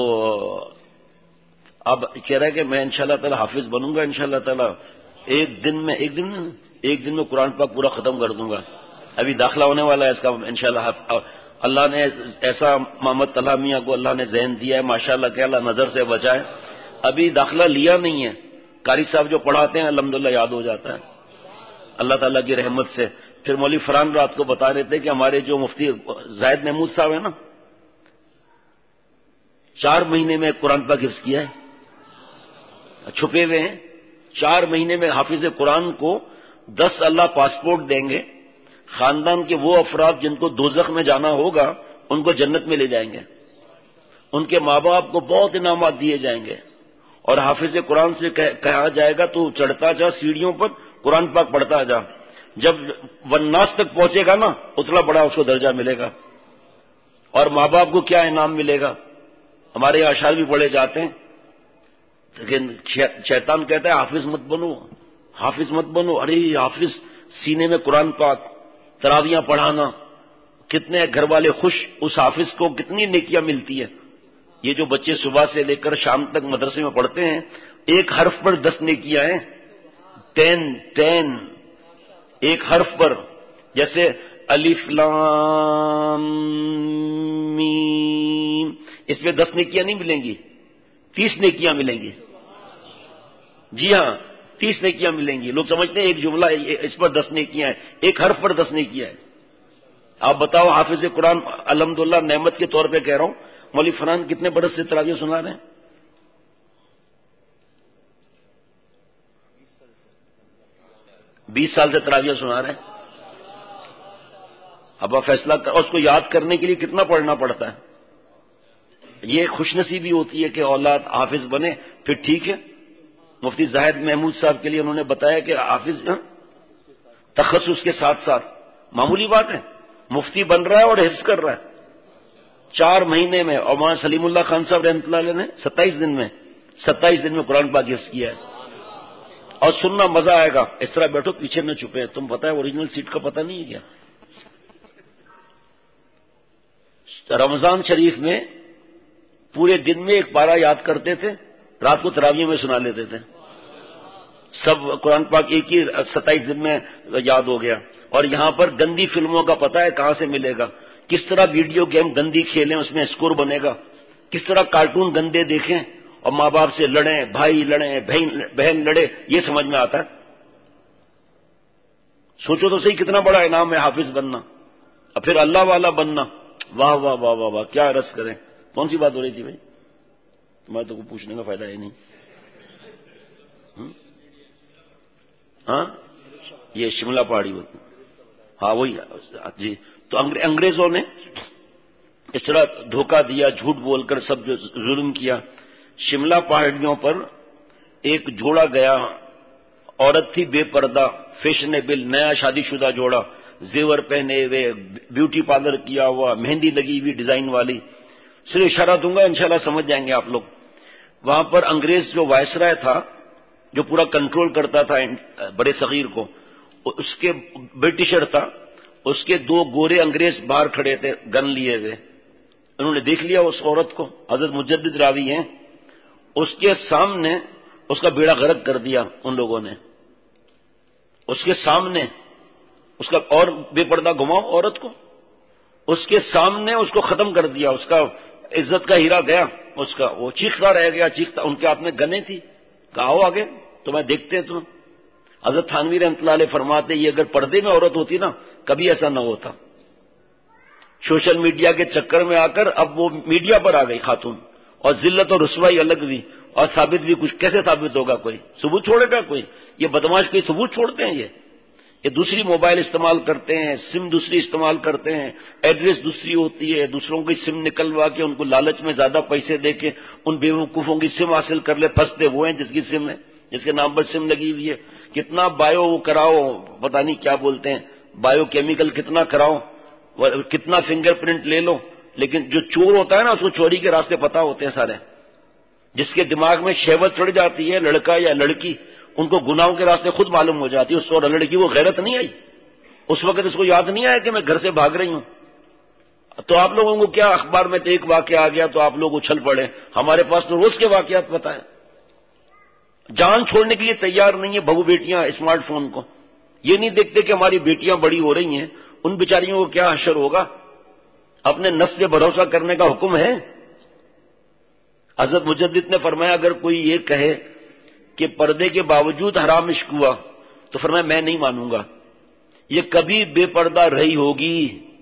اب کہہ رہا ہے کہ میں انشاءاللہ تعالی حافظ بنوں گا انشاءاللہ تعالی. ایک دن میں ایک دن میں ایک دن میں قرآن پاک پورا ختم کر دوں گا. ابھی داخلہ ہونے والا ہے اس کا انشاءاللہ. اللہ نے ایسا محمد طلحہ میاں کو اللہ نے ذہن دیا ہے ماشاءاللہ کہ اللہ نظر سے بچائے. ابھی داخلہ لیا نہیں ہے، قاری صاحب جو پڑھاتے ہیں الحمدللہ یاد ہو جاتا ہے اللہ تعالیٰ کی رحمت سے. پھر مولوی فرحان رات کو بتا رہے تھے کہ ہمارے جو مفتی زاہد محمود صاحب ہیں نا، چار مہینے میں قرآن پاک حفظ کیا ہے، چھپے ہوئے ہیں. چار مہینے میں حافظ قرآن کو دس اللہ پاسپورٹ دیں گے. خاندان کے وہ افراد جن کو دوزخ میں جانا ہوگا ان کو جنت میں لے جائیں گے. ان کے ماں باپ کو بہت انعامات دیے جائیں گے. اور حافظ قرآن سے کہا جائے گا تو چڑھتا جا سیڑھیوں پر، قرآن پاک پڑھتا جا. جب والناس تک پہنچے گا نا اتنا بڑا اس کو درجہ ملے گا. اور ماں باپ کو کیا انعام ملے گا؟ ہمارے یہاں اشعار بھی پڑھے جاتے ہیں، لیکن شیطان کہتا ہے حافظ مت بنو، حافظ مت بنو. ارے حافظ سینے میں قرآن پاک تراویاں پڑھانا، کتنے گھر والے خوش، اس حافظ کو کتنی نیکیاں ملتی ہے. یہ جو بچے صبح سے لے کر شام تک مدرسے میں پڑھتے ہیں، ایک حرف پر دس نیکیاں ہیں. ٹین ٹین ایک حرف پر. جیسے الف لام میم، اس میں دس نیکیاں نہیں ملیں گی، تیس نیکیاں ملیں گی. جی ہاں، تیس نیکیاں ملیں گی. لوگ سمجھتے ہیں ایک جملہ اس پر دس نیکیاں ہیں، ایک حرف پر دس نیکیاں ہیں. آپ بتاؤ، حافظ قرآن الحمدللہ نعمت کے طور پہ کہہ رہا ہوں، مولوی فرحان کتنے برس سے تراویح سنا رہے ہیں؟ بیس سال سے تراویح سنا رہے ہیں. اب آپ فیصلہ کر، اس کو یاد کرنے کے لیے کتنا پڑھنا پڑتا ہے. یہ خوش نصیبی ہوتی ہے کہ اولاد حافظ بنے، پھر ٹھیک ہے. مفتی زاہد محمود صاحب کے لیے انہوں نے بتایا کہ حافظ تخصص کے ساتھ ساتھ معمولی بات ہے، مفتی بن رہا ہے اور حفظ کر رہا ہے چار مہینے میں. اور مولانا سلیم اللہ خان صاحب رحمۃ اللہ علیہ نے ستائیس دن میں ستائیس دن میں قرآن پاک حفظ کیا ہے. اور سننا مزہ آئے گا. اس طرح بیٹھو، پیچھے نہ چھپے. تم پتہ ہے اوریجنل سیٹ کا پتہ نہیں ہے کیا؟ رمضان شریف میں پورے دن میں ایک پارہ یاد کرتے تھے، رات کو تراویح میں سنا لیتے تھے. سب قرآن پاک ایک ہی ستائیس دن میں یاد ہو گیا. اور یہاں پر گندی فلموں کا پتہ ہے کہاں سے ملے گا، کس طرح ویڈیو گیم گندی کھیلیں اس میں اسکور بنے گا، کس طرح کارٹون گندے دیکھیں اور ماں باپ سے لڑیں، بھائی لڑیں، بہن لڑے، یہ سمجھ میں آتا ہے. سوچو تو صحیح، کتنا بڑا انعام ہے حافظ بننا اور پھر اللہ والا بننا. واہ واہ واہ واہ واہ، کیا عرض کریں. کون سی بات ہو رہی تھی بھائی؟ تمہارے تو کوئی پوچھنے کا فائدہ ہے نہیں. ہاں، یہ شملہ پہاڑی ہوتی. ہاں وہی جی. تو انگریزوں نے اس طرح دھوکہ دیا، جھوٹ بول کر سب جو ظلم کیا. شملہ پہاڑیوں پر ایک جوڑا گیا، عورت تھی بے پردہ، فیشنیبل، نیا شادی شدہ جوڑا، زیور پہنے ہوئے، بیوٹی پارلر کیا ہوا، مہندی لگی ہوئی ڈیزائن والی. صرف اشارہ دوں گا انشاءاللہ سمجھ جائیں گے آپ لوگ. وہاں پر انگریز جو وائسرائے تھا، جو پورا کنٹرول کرتا تھا بڑے صغیر کو، اس کے برٹشر تھا، اس کے دو گورے انگریز باہر کھڑے تھے گن لیے ہوئے. انہوں نے دیکھ لیا اس عورت کو، حضرت مجدد راوی ہیں، اس کے سامنے اس کا بیڑا غرق کر دیا ان لوگوں نے. اس کے سامنے اس کا، اور بے پردہ گھماؤ عورت کو، اس کے سامنے اس کو ختم کر دیا. اس کا عزت کا ہیرا گیا. اس کا وہ چیختا رہ گیا، چیختا. ان کے ہاتھ میں گنے تھی. کہا ہو آگے تمہیں دیکھتے ہیں تم. حضرت تھانوی رحمۃ اللہ علیہ فرماتے یہ اگر پردے میں عورت ہوتی نا کبھی ایسا نہ ہوتا. سوشل میڈیا کے چکر میں آ کر اب وہ میڈیا پر آ گئی خاتون، اور ذلت اور رسوائی الگ بھی، اور ثابت بھی کچھ. کیسے ثابت ہوگا؟ کوئی ثبوت چھوڑے گا؟ کوئی یہ بدماش کوئی ثبوت چھوڑتے ہیں؟ یہ یہ دوسری موبائل استعمال کرتے ہیں، سم دوسری استعمال کرتے ہیں، ایڈریس دوسری ہوتی ہے، دوسروں کی سم نکلوا کے ان کو لالچ میں زیادہ پیسے دے کے ان بیوقوفوں کی سم حاصل کر لے. پھنستے وہ ہیں جس کی سم ہے، جس کے نام پر سم لگی ہوئی ہے. کتنا بایو وہ کراؤ، پتہ نہیں کیا بولتے ہیں، بایو کیمیکل کتنا کراؤ، کتنا فنگر پرنٹ لے لو، لیکن جو چور ہوتا ہے نا اس کو چوری کے راستے پتہ ہوتے ہیں سارے. جس کے دماغ میں شہوت چڑھ جاتی ہے، لڑکا یا لڑکی، ان کو گناہوں کے راستے خود معلوم ہو جاتی ہے. اس اور لڑکی وہ غیرت نہیں آئی، اس وقت اس کو یاد نہیں آیا کہ میں گھر سے بھاگ رہی ہوں. تو آپ لوگوں کو کیا، اخبار میں تو ایک واقعہ آ گیا تو آپ لوگ اچھل پڑے. ہمارے پاس تو روز کے واقعات پتہ ہے. جان چھوڑنے کے لیے تیار نہیں ہے بہو بیٹیاں اسمارٹ فون کو. یہ نہیں دیکھتے کہ ہماری بیٹیاں بڑی ہو رہی ہیں، ان بیچاریوں کو کیا حشر ہوگا. اپنے نفس پہ بھروسہ کرنے کا حکم ہے. حضرت مجدد نے فرمایا اگر کوئی یہ کہے کہ پردے کے باوجود حرام عشق ہوا تو فرمایا میں نہیں مانوں گا. یہ کبھی بے پردہ رہی ہوگی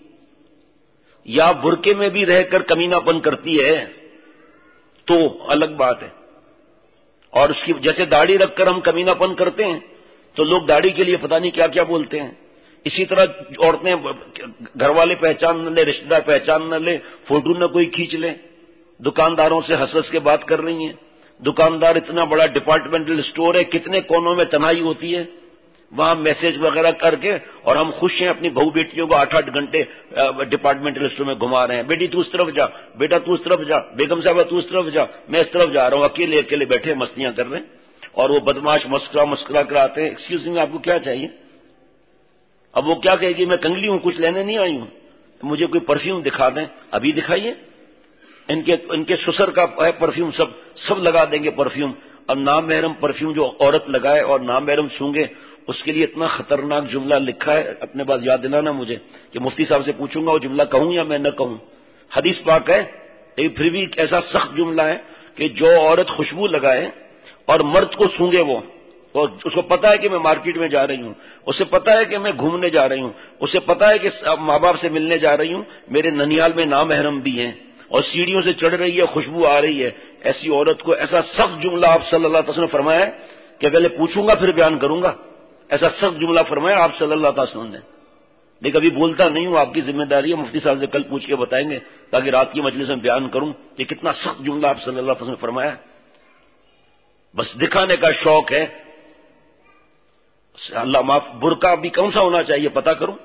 یا برقعے میں بھی رہ کر کمینہ پن کرتی ہے تو الگ بات ہے. اور اس کی جیسے داڑھی رکھ کر ہم کمینہ پن کرتے ہیں تو لوگ داڑھی کے لیے پتہ نہیں کیا کیا بولتے ہیں. اسی طرح عورتیں گھر والے پہچان نہ لے، رشتہ دار پہچان نہ لے، فوٹو نہ کوئی کھینچ لے. دکانداروں سے ہنس ہنس کے بات کر رہی ہیں. دکاندار اتنا بڑا ڈپارٹمنٹل اسٹور ہے، کتنے کونوں میں تنہائی ہوتی ہے، وہاں میسج وغیرہ کر کے، اور ہم خوش ہیں اپنی بہو بیٹیوں کو آٹھ آٹھ گھنٹے ڈپارٹمنٹل اسٹور میں گھما رہے ہیں. بیٹی تو اس طرف جا، بیٹا تو اس طرف جا، بیگم صاحبہ تو اس طرف جا، میں اس طرف جا رہا ہوں. اکیلے اکیلے بیٹھے مستیاں کر رہے ہیں اور وہ بدماش مسکرا مسکرا کر آتے ہیں. ایکسکیوز می، آپ کو کیا چاہیے؟ اب وہ کیا کہے گی میں کنگلی ہوں، کچھ لینے نہیں آئی ہوں، مجھے کوئی پرفیوم دکھا دیں، ابھی دکھائیے، ان کے ان کے سسر کا ہے پرفیوم، سب سب لگا دیں گے پرفیوم. اب نامحرم پرفیوم جو عورت لگائے اور نامحرم سونگے، اس کے لیے اتنا خطرناک جملہ لکھا ہے، اپنے پاس یاد دلانا مجھے کہ مفتی صاحب سے پوچھوں گا وہ جملہ کہوں یا میں نہ کہوں. حدیث پاک ہے، لیکن پھر بھی ایک ایسا سخت جملہ ہے کہ جو عورت خوشبو لگائے اور مرد کو سونگے، وہ اور اس کو پتا ہے کہ میں مارکیٹ میں جا رہی ہوں، اسے پتا ہے کہ میں گھومنے جا رہی ہوں، اسے پتا ہے کہ ماں باپ سے ملنے جا رہی ہوں، میرے ننیال میں نامحرم بھی ہیں، اور سیڑھیوں سے چڑھ رہی ہے، خوشبو آ رہی ہے، ایسی عورت کو ایسا سخت جملہ آپ صلی اللہ علیہ وسلم نے فرمایا ہے کہ پہلے پوچھوں گا پھر بیان کروں گا. ایسا سخت جملہ فرمایا آپ صلی اللہ علیہ وسلم نے. لیکن ابھی بولتا نہیں ہوں، آپ کی ذمہ داری ہے، مفتی صاحب سے کل پوچھ کے بتائیں گے تاکہ رات کی مجلس میں بیان کروں کہ کتنا سخت جملہ آپ صلی اللہ علیہ وسلم نے فرمایا ہے. بس دکھانے کا شوق ہے. اللہ معاف، برقع بھی کون سا ہونا چاہیے پتا کروں.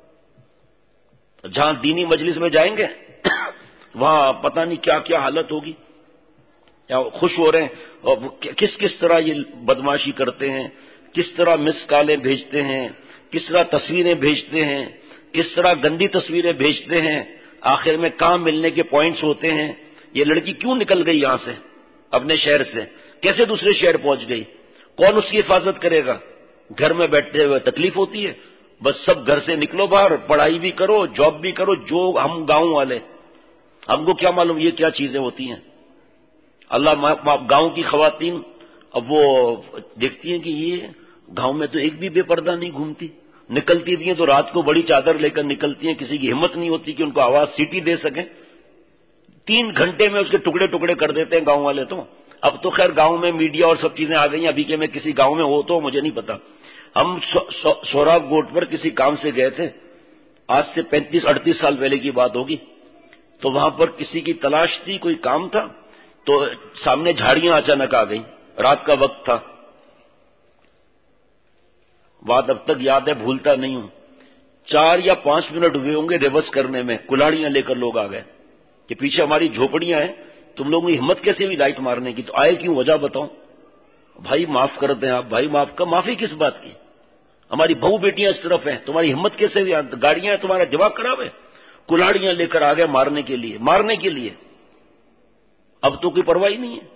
جہاں دینی مجلس میں جائیں گے وہاں پتہ نہیں کیا کیا حالت ہوگی. یا خوش ہو رہے ہیں اور کس کس طرح یہ بدماشی کرتے ہیں، کس طرح مس کالیں بھیجتے ہیں، کس طرح تصویریں بھیجتے ہیں، کس طرح گندی تصویریں بھیجتے ہیں. آخر میں کام ملنے کے پوائنٹس ہوتے ہیں. یہ لڑکی کیوں نکل گئی یہاں سے، اپنے شہر سے، کیسے دوسرے شہر پہنچ گئی، کون اس کی حفاظت کرے گا. گھر میں بیٹھتے ہوئے تکلیف ہوتی ہے. بس سب گھر سے نکلو باہر، پڑھائی بھی کرو، جاب بھی کرو، جو ہم گاؤں والے، ہم کو کیا معلوم یہ کیا چیزیں ہوتی ہیں. اللہ گاؤں کی خواتین اب وہ دیکھتی ہیں کہ یہ گاؤں میں تو ایک بھی بے پردہ نہیں گھومتی، نکلتی بھی ہیں تو رات کو بڑی چادر لے کر نکلتی ہیں، کسی کی ہمت نہیں ہوتی کہ ان کو آواز سیٹی دے سکیں. تین گھنٹے میں اس کے ٹکڑے ٹکڑے کر دیتے ہیں گاؤں والے. تو اب تو خیر گاؤں میں میڈیا اور سب چیزیں آ گئی ہیں. ابھی کہ میں کسی گاؤں میں ہو تو مجھے نہیں پتا. ہم سوراب گوٹ پر کسی کام سے گئے تھے، آج سے پینتیس اڑتیس سال پہلے کی بات ہوگی. تو وہاں پر کسی کی تلاش تھی، کوئی کام تھا، تو سامنے جھاڑیاں اچانک آ گئیں، رات کا وقت تھا. بات اب تک یاد ہے، بھولتا نہیں ہوں. چار یا پانچ منٹ ہوئے ہوں گے ریورس کرنے میں، کلاڑیاں لے کر لوگ آ گئے کہ پیچھے ہماری جھوپڑیاں ہیں، تم لوگوں کی ہمت کیسے بھی لائٹ مارنے کی، تو آئے کیوں، وجہ بتاؤ. بھائی معاف کر دیں آپ، بھائی معاف کر، معافی کس بات کی، ہماری بہو بیٹیاں اس طرف ہیں، تمہاری ہمت کیسے بھی، گاڑیاں ہیں، تمہارا دماغ خراب ہے. کلاڑیاں لے کر آ گئے مارنے کے لیے، مارنے کے لیے. اب تو کوئی پرواہ نہیں ہے.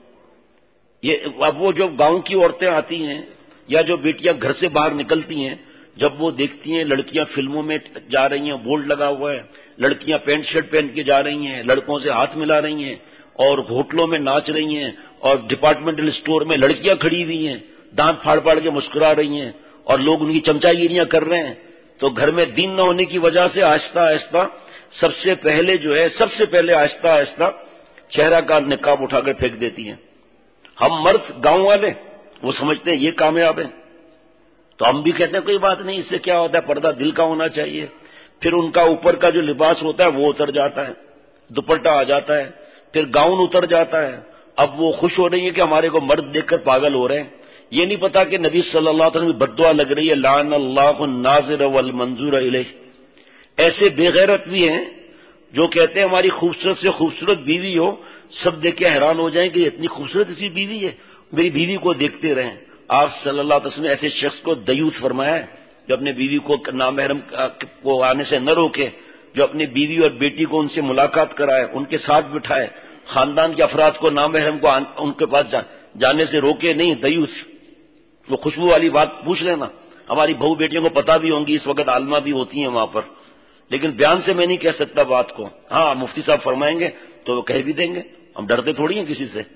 یہ اب وہ جو گاؤں کی عورتیں آتی ہیں یا جو بیٹیاں گھر سے باہر نکلتی ہیں، جب وہ دیکھتی ہیں لڑکیاں فلموں میں جا رہی ہیں، بورڈ لگا ہوا ہے، لڑکیاں پینٹ شرٹ پہن کے جا رہی ہیں، لڑکوں سے ہاتھ ملا رہی ہیں اور ہوٹلوں میں ناچ رہی ہیں، اور ڈپارٹمنٹل اسٹور میں لڑکیاں کھڑی ہوئی ہیں دانت پھاڑ پھاڑ کے مسکرا رہی ہیں اور لوگ ان کی چمچا گیریاں کر رہے ہیں. تو گھر میں دین نہ ہونے کی وجہ سے آہستہ آہستہ سب سے پہلے جو ہے سب سے پہلے آہستہ آہستہ چہرہ کا نقاب اٹھا کر پھینک دیتی ہیں. ہم مرد گاؤں والے وہ سمجھتے ہیں یہ کامیاب ہے، تو ہم بھی کہتے ہیں کوئی بات نہیں، اس سے کیا ہوتا ہے، پردہ دل کا ہونا چاہیے. پھر ان کا اوپر کا جو لباس ہوتا ہے وہ اتر جاتا ہے، دوپٹہ آ جاتا ہے، پھر گاؤن اتر جاتا ہے. اب وہ خوش ہو رہی ہے کہ ہمارے کو مرد دیکھ کر پاگل ہو رہے ہیں. یہ نہیں پتا کہ نبی صلی اللہ علیہ وسلم کی بد دعا لگ رہی ہے، لعن اللہ الناظر والمنظور الیہ. ایسے بے غیرت بھی ہیں جو کہتے ہیں ہماری خوبصورت سے خوبصورت بیوی ہو، سب دیکھ کے حیران ہو جائیں کہ اتنی خوبصورت اسی بیوی ہے، میری بیوی کو دیکھتے رہیں. آپ صلی اللہ علیہ وسلم نے ایسے شخص کو دیوث فرمایا ہے جو اپنے بیوی کو نامحرم کو آنے سے نہ روکے، جو اپنی بیوی اور بیٹی کو ان سے ملاقات کرائے، ان کے ساتھ بٹھائے، خاندان کے افراد کو نامحرم کو ان کے پاس جانے سے روکے نہیں. دیوث وہ خوشبو والی بات پوچھ لینا، ہماری بہو بیٹیوں کو پتہ بھی ہوں گی، اس وقت عالمہ بھی ہوتی ہیں وہاں پر، لیکن بیان سے میں نہیں کہہ سکتا بات کو. ہاں مفتی صاحب فرمائیں گے تو وہ کہہ بھی دیں گے، ہم ڈرتے تھوڑی ہیں کسی سے.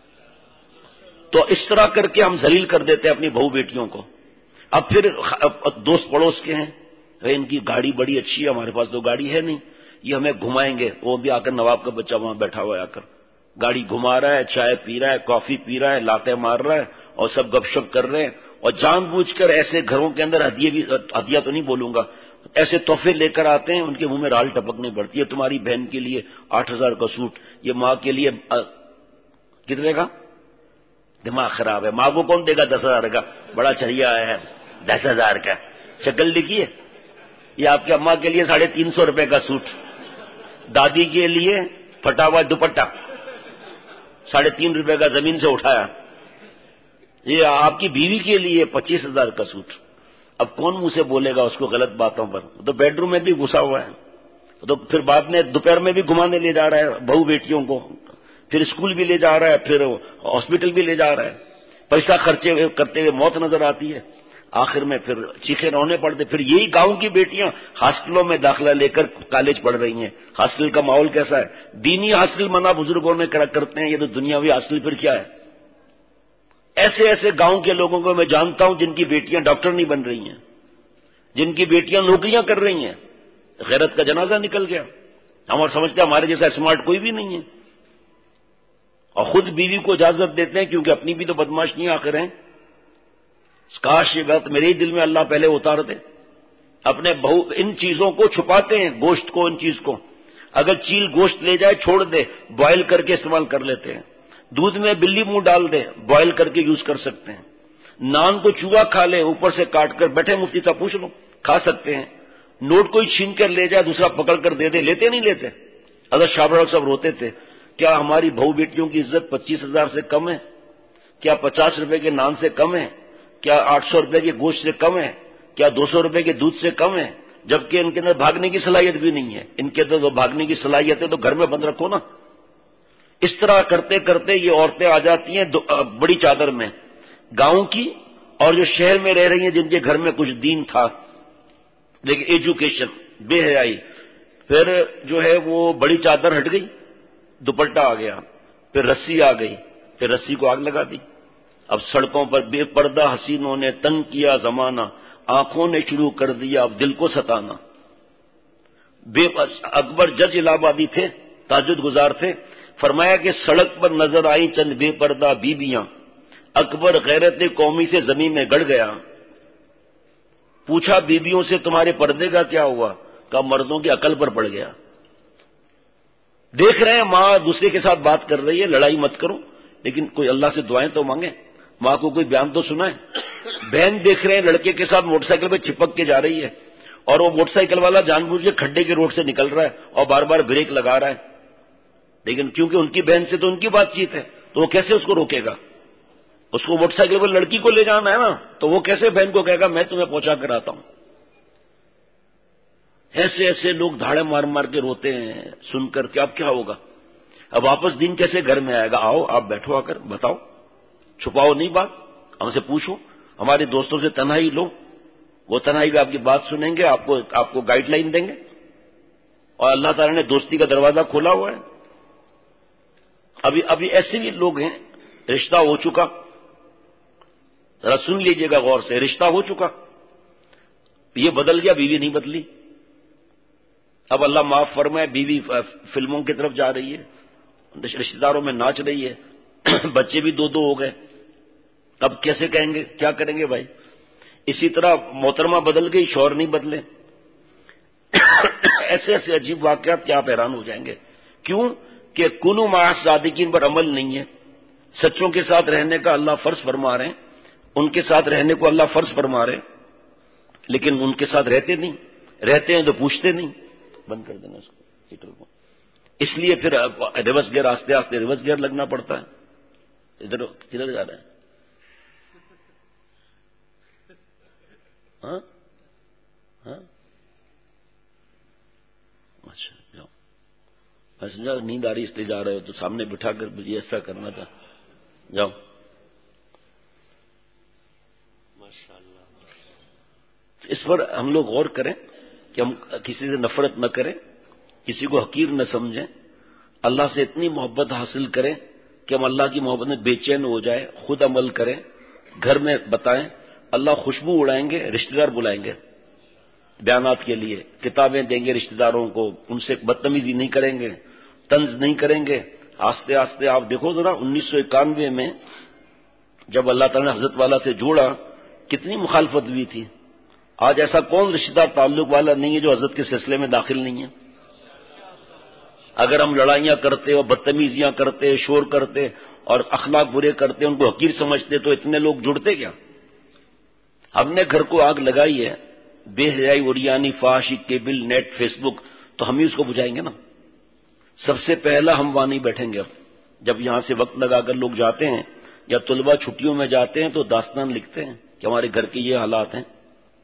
تو اس طرح کر کے ہم ذلیل کر دیتے ہیں اپنی بہو بیٹیوں کو. اب پھر دوست پڑوس کے ہیں، ان کی گاڑی بڑی اچھی ہے، ہمارے پاس تو گاڑی ہے نہیں، یہ ہمیں گھمائیں گے. وہ بھی آ کر نواب کا بچہ وہاں بیٹھا ہوا ہے، آ کر گاڑی گھما رہا ہے، چائے پی رہا ہے، کافی پی رہا ہے، لاتیں مار رہا ہے اور سب گپ شپ کر رہے ہیں. اور جان بوجھ کر ایسے گھروں کے اندر ہدیے بھی، ہدیہ تو نہیں بولوں گا، ایسے تحفے لے کر آتے ہیں، ان کے منہ میں رال ٹپکنے پڑتی ہے. تمہاری بہن کے لیے آٹھ ہزار کا سوٹ، یہ ماں کے لیے کتنے کا، دماغ خراب ہے، ماں کو کون دے گا دس ہزار کا، بڑا چڑھیا ہے دس ہزار کا، شکل لکھیے. یہ آپ کی اماں کے لیے ساڑھے تین سو روپے کا سوٹ، دادی کے لیے پھٹا ہوا دوپٹہ ساڑھے تین روپے کا زمین سے اٹھایا. یہ آپ کی بیوی کے لیے پچیس ہزار کا سوٹ. اب کون منہ سے بولے گا اس کو غلط باتوں پر؟ تو بیڈ روم میں بھی گھسا ہوا ہے، تو پھر بعد میں دوپہر میں بھی گھمانے لے جا رہا ہے بہو بیٹیوں کو، پھر اسکول بھی لے جا رہا ہے، پھر ہاسپٹل بھی لے جا رہا ہے، پیسہ خرچے کرتے ہوئے موت نظر آتی ہے، آخر میں پھر چیخے رونے پڑتے۔ پھر یہی گاؤں کی بیٹیاں ہاسٹلوں میں داخلہ لے کر کالج پڑھ رہی ہیں۔ ہاسٹل کا ماحول کیسا ہے؟ دینی ہاسٹل منع بزرگوں نے کرتے ہیں، یہ تو دنیاوی ہاسٹل پھر کیا ہے؟ ایسے ایسے گاؤں کے لوگوں کو میں جانتا ہوں جن کی بیٹیاں ڈاکٹر نہیں بن رہی ہیں، جن کی بیٹیاں نوکریاں کر رہی ہیں، غیرت کا جنازہ نکل گیا۔ ہم اور سمجھتے ہیں ہمارے جیسا اسمارٹ کوئی بھی نہیں ہے، اور خود بیوی کو اجازت دیتے ہیں کیونکہ اپنی بھی تو بدماش نہیں آخر ہیں۔ کاش یہ بات میرے ہی دل میں اللہ پہلے اتار دے۔ اپنے بہو ان چیزوں کو چھپاتے ہیں، گوشت کو، ان چیز کو، اگر چیل گوشت لے جائے چھوڑ دے، بوائل کر کے استعمال کر لیتے ہیں۔ دودھ میں بلی منہ ڈال دے، بوائل کر کے یوز کر سکتے ہیں۔ نان کو چوہا کھا لے، اوپر سے کاٹ کر، بیٹھے مفتی صاحب پوچھ لو، کھا سکتے ہیں۔ نوٹ کوئی چھین کر لے جائے، دوسرا پکڑ کر دے دے، لیتے نہیں لیتے؟ حضرت شاہ بڑا صاحب روتے تھے، کیا ہماری بہو بیٹیوں کی عزت پچیس ہزار سے کم ہے؟ کیا پچاس روپے کے نان سے کم ہے؟ کیا آٹھ سو روپے کے گوشت سے کم ہے؟ کیا دو سو روپے کے دودھ سے کم ہے؟ جبکہ ان کے اندر بھاگنے کی صلاحیت بھی نہیں ہے۔ ان کے اندر تو بھاگنے کی صلاحیت ہے تو گھر میں بند رکھو نا۔ اس طرح کرتے کرتے یہ عورتیں آ جاتی ہیں بڑی چادر میں، گاؤں کی، اور جو شہر میں رہ رہی ہیں جن کے گھر میں کچھ دین تھا لیکن ایجوکیشن، بے حیائی، پھر جو ہے وہ بڑی چادر ہٹ گئی، دوپٹہ آ گیا، پھر رسی آ گئی، پھر رسی کو آگ لگا دی۔ اب سڑکوں پر بے پردہ حسینوں نے تنگ کیا زمانہ، آنکھوں نے شروع کر دیا اب دل کو ستانا۔ بے بس اکبر جج الہ آبادی تھے، تہجد گزار تھے، فرمایا کہ سڑک پر نظر آئی چند بے پردہ بیبیاں، اکبر غیرت قومی سے زمین میں گڑ گیا۔ پوچھا بیبیوں سے تمہارے پردے کا کیا ہوا؟ کہا مردوں کی عقل پر پڑ گیا۔ دیکھ رہے ہیں ماں دوسرے کے ساتھ بات کر رہی ہے، لڑائی مت کرو، لیکن کوئی اللہ سے دعائیں تو مانگے، ماں کو کوئی بیان تو سنائے۔ بہن دیکھ رہے ہیں لڑکے کے ساتھ موٹر سائیکل پہ چپک کے جا رہی ہے، اور وہ موٹر سائیکل والا جان بوجھ کے کھڈے کے روڈ سے نکل رہا ہے اور بار بار بریک لگا رہا ہے، لیکن کیونکہ ان کی بہن سے تو ان کی بات چیت ہے تو وہ کیسے اس کو روکے گا؟ اس کو موٹر سائیکل پر لڑکی کو لے جانا ہے نا، تو وہ کیسے بہن کو کہے گا میں تمہیں پہنچا کر آتا ہوں؟ ایسے ایسے لوگ دھاڑے مار مار کے روتے ہیں سن کر کہ اب کیا ہوگا، اب واپس دین کیسے گھر میں آئے گا؟ آؤ آپ بیٹھو، آ کر بتاؤ، چھپاؤ نہیں بات، ہم سے پوچھو، ہمارے دوستوں سے تنہائی لو، وہ تنہائی بھی آپ کی بات سنیں گے، آپ کو آپ کو گائیڈ لائن دیں گے، اور اللہ تعالیٰ نے دوستی کا دروازہ کھولا ہوا ہے۔ ابھی ابھی ایسے بھی لوگ ہیں، رشتہ ہو چکا، ذرا سن لیجئے گا غور سے، رشتہ ہو چکا، یہ بدل گیا، بیوی نہیں بدلی، اب اللہ معاف فرمائے بیوی فلموں کی طرف جا رہی ہے، رشتہ داروں میں ناچ رہی ہے، بچے بھی دو دو ہو گئے، اب کیسے کہیں گے، کیا کریں گے بھائی؟ اسی طرح محترمہ بدل گئی، شوہر نہیں بدلے۔ ایسے ایسے عجیب واقعات کہ آپ حیران ہو جائیں گے، کیوں کہ کنو مع الصادقین پر عمل نہیں ہے۔ سچوں کے ساتھ رہنے کا اللہ فرض فرما رہے ہیں، ان کے ساتھ رہنے کو اللہ فرض فرما رہے ہیں، لیکن ان کے ساتھ رہتے نہیں، رہتے ہیں تو پوچھتے نہیں۔ بند کر دینا اس کو، ہیٹر کو، اس لیے پھر ریورس گیئر آستے آستے ریورس گیئر لگنا پڑتا ہے۔ ادھر کدھر جا رہا ہے؟ ہاں ہاں اچھا جاؤ، میں سمجھا نیند آ رہی اس لیے جا رہے ہو، تو سامنے بٹھا کر مجھے ایسا کرنا تھا۔ جاؤ، اس پر ہم لوگ غور کریں کہ ہم کسی سے نفرت نہ کریں، کسی کو حقیر نہ سمجھیں، اللہ سے اتنی محبت حاصل کریں کہ ہم اللہ کی محبت میں بے چین ہو جائیں، خود عمل کریں، گھر میں بتائیں، اللہ خوشبو اڑائیں گے، رشتہ دار بلائیں گے بیانات کے لیے، کتابیں دیں گے رشتہ داروں کو، ان سے بدتمیزی نہیں کریں گے، طنز نہیں کریں گے۔ آستے آستے آپ دیکھو ذرا، انیس سو اکانوے میں جب اللہ تعالیٰ نے حضرت والا سے جوڑا کتنی مخالفت ہوئی تھی۔ آج ایسا کون رشتہ دار تعلق والا نہیں ہے جو حضرت کے سلسلے میں داخل نہیں ہے؟ اگر ہم لڑائیاں کرتے اور بدتمیزیاں کرتے، شور کرتے اور اخلاق برے کرتے، ان کو حقیر سمجھتے، تو اتنے لوگ جڑتے کیا؟ ہم نے گھر کو آگ لگائی ہے، بے حیائی، اوریانی، فحاشی، کیبل، نیٹ، فیس بک، تو ہم ہی اس کو بجھائیں گے نا۔ سب سے پہلا ہم وہاں نہیں بیٹھیں گے۔ اب جب یہاں سے وقت لگا کر لوگ جاتے ہیں یا طلبہ چھٹیوں میں جاتے ہیں تو داستان لکھتے ہیں کہ ہمارے گھر کے یہ حالات ہیں،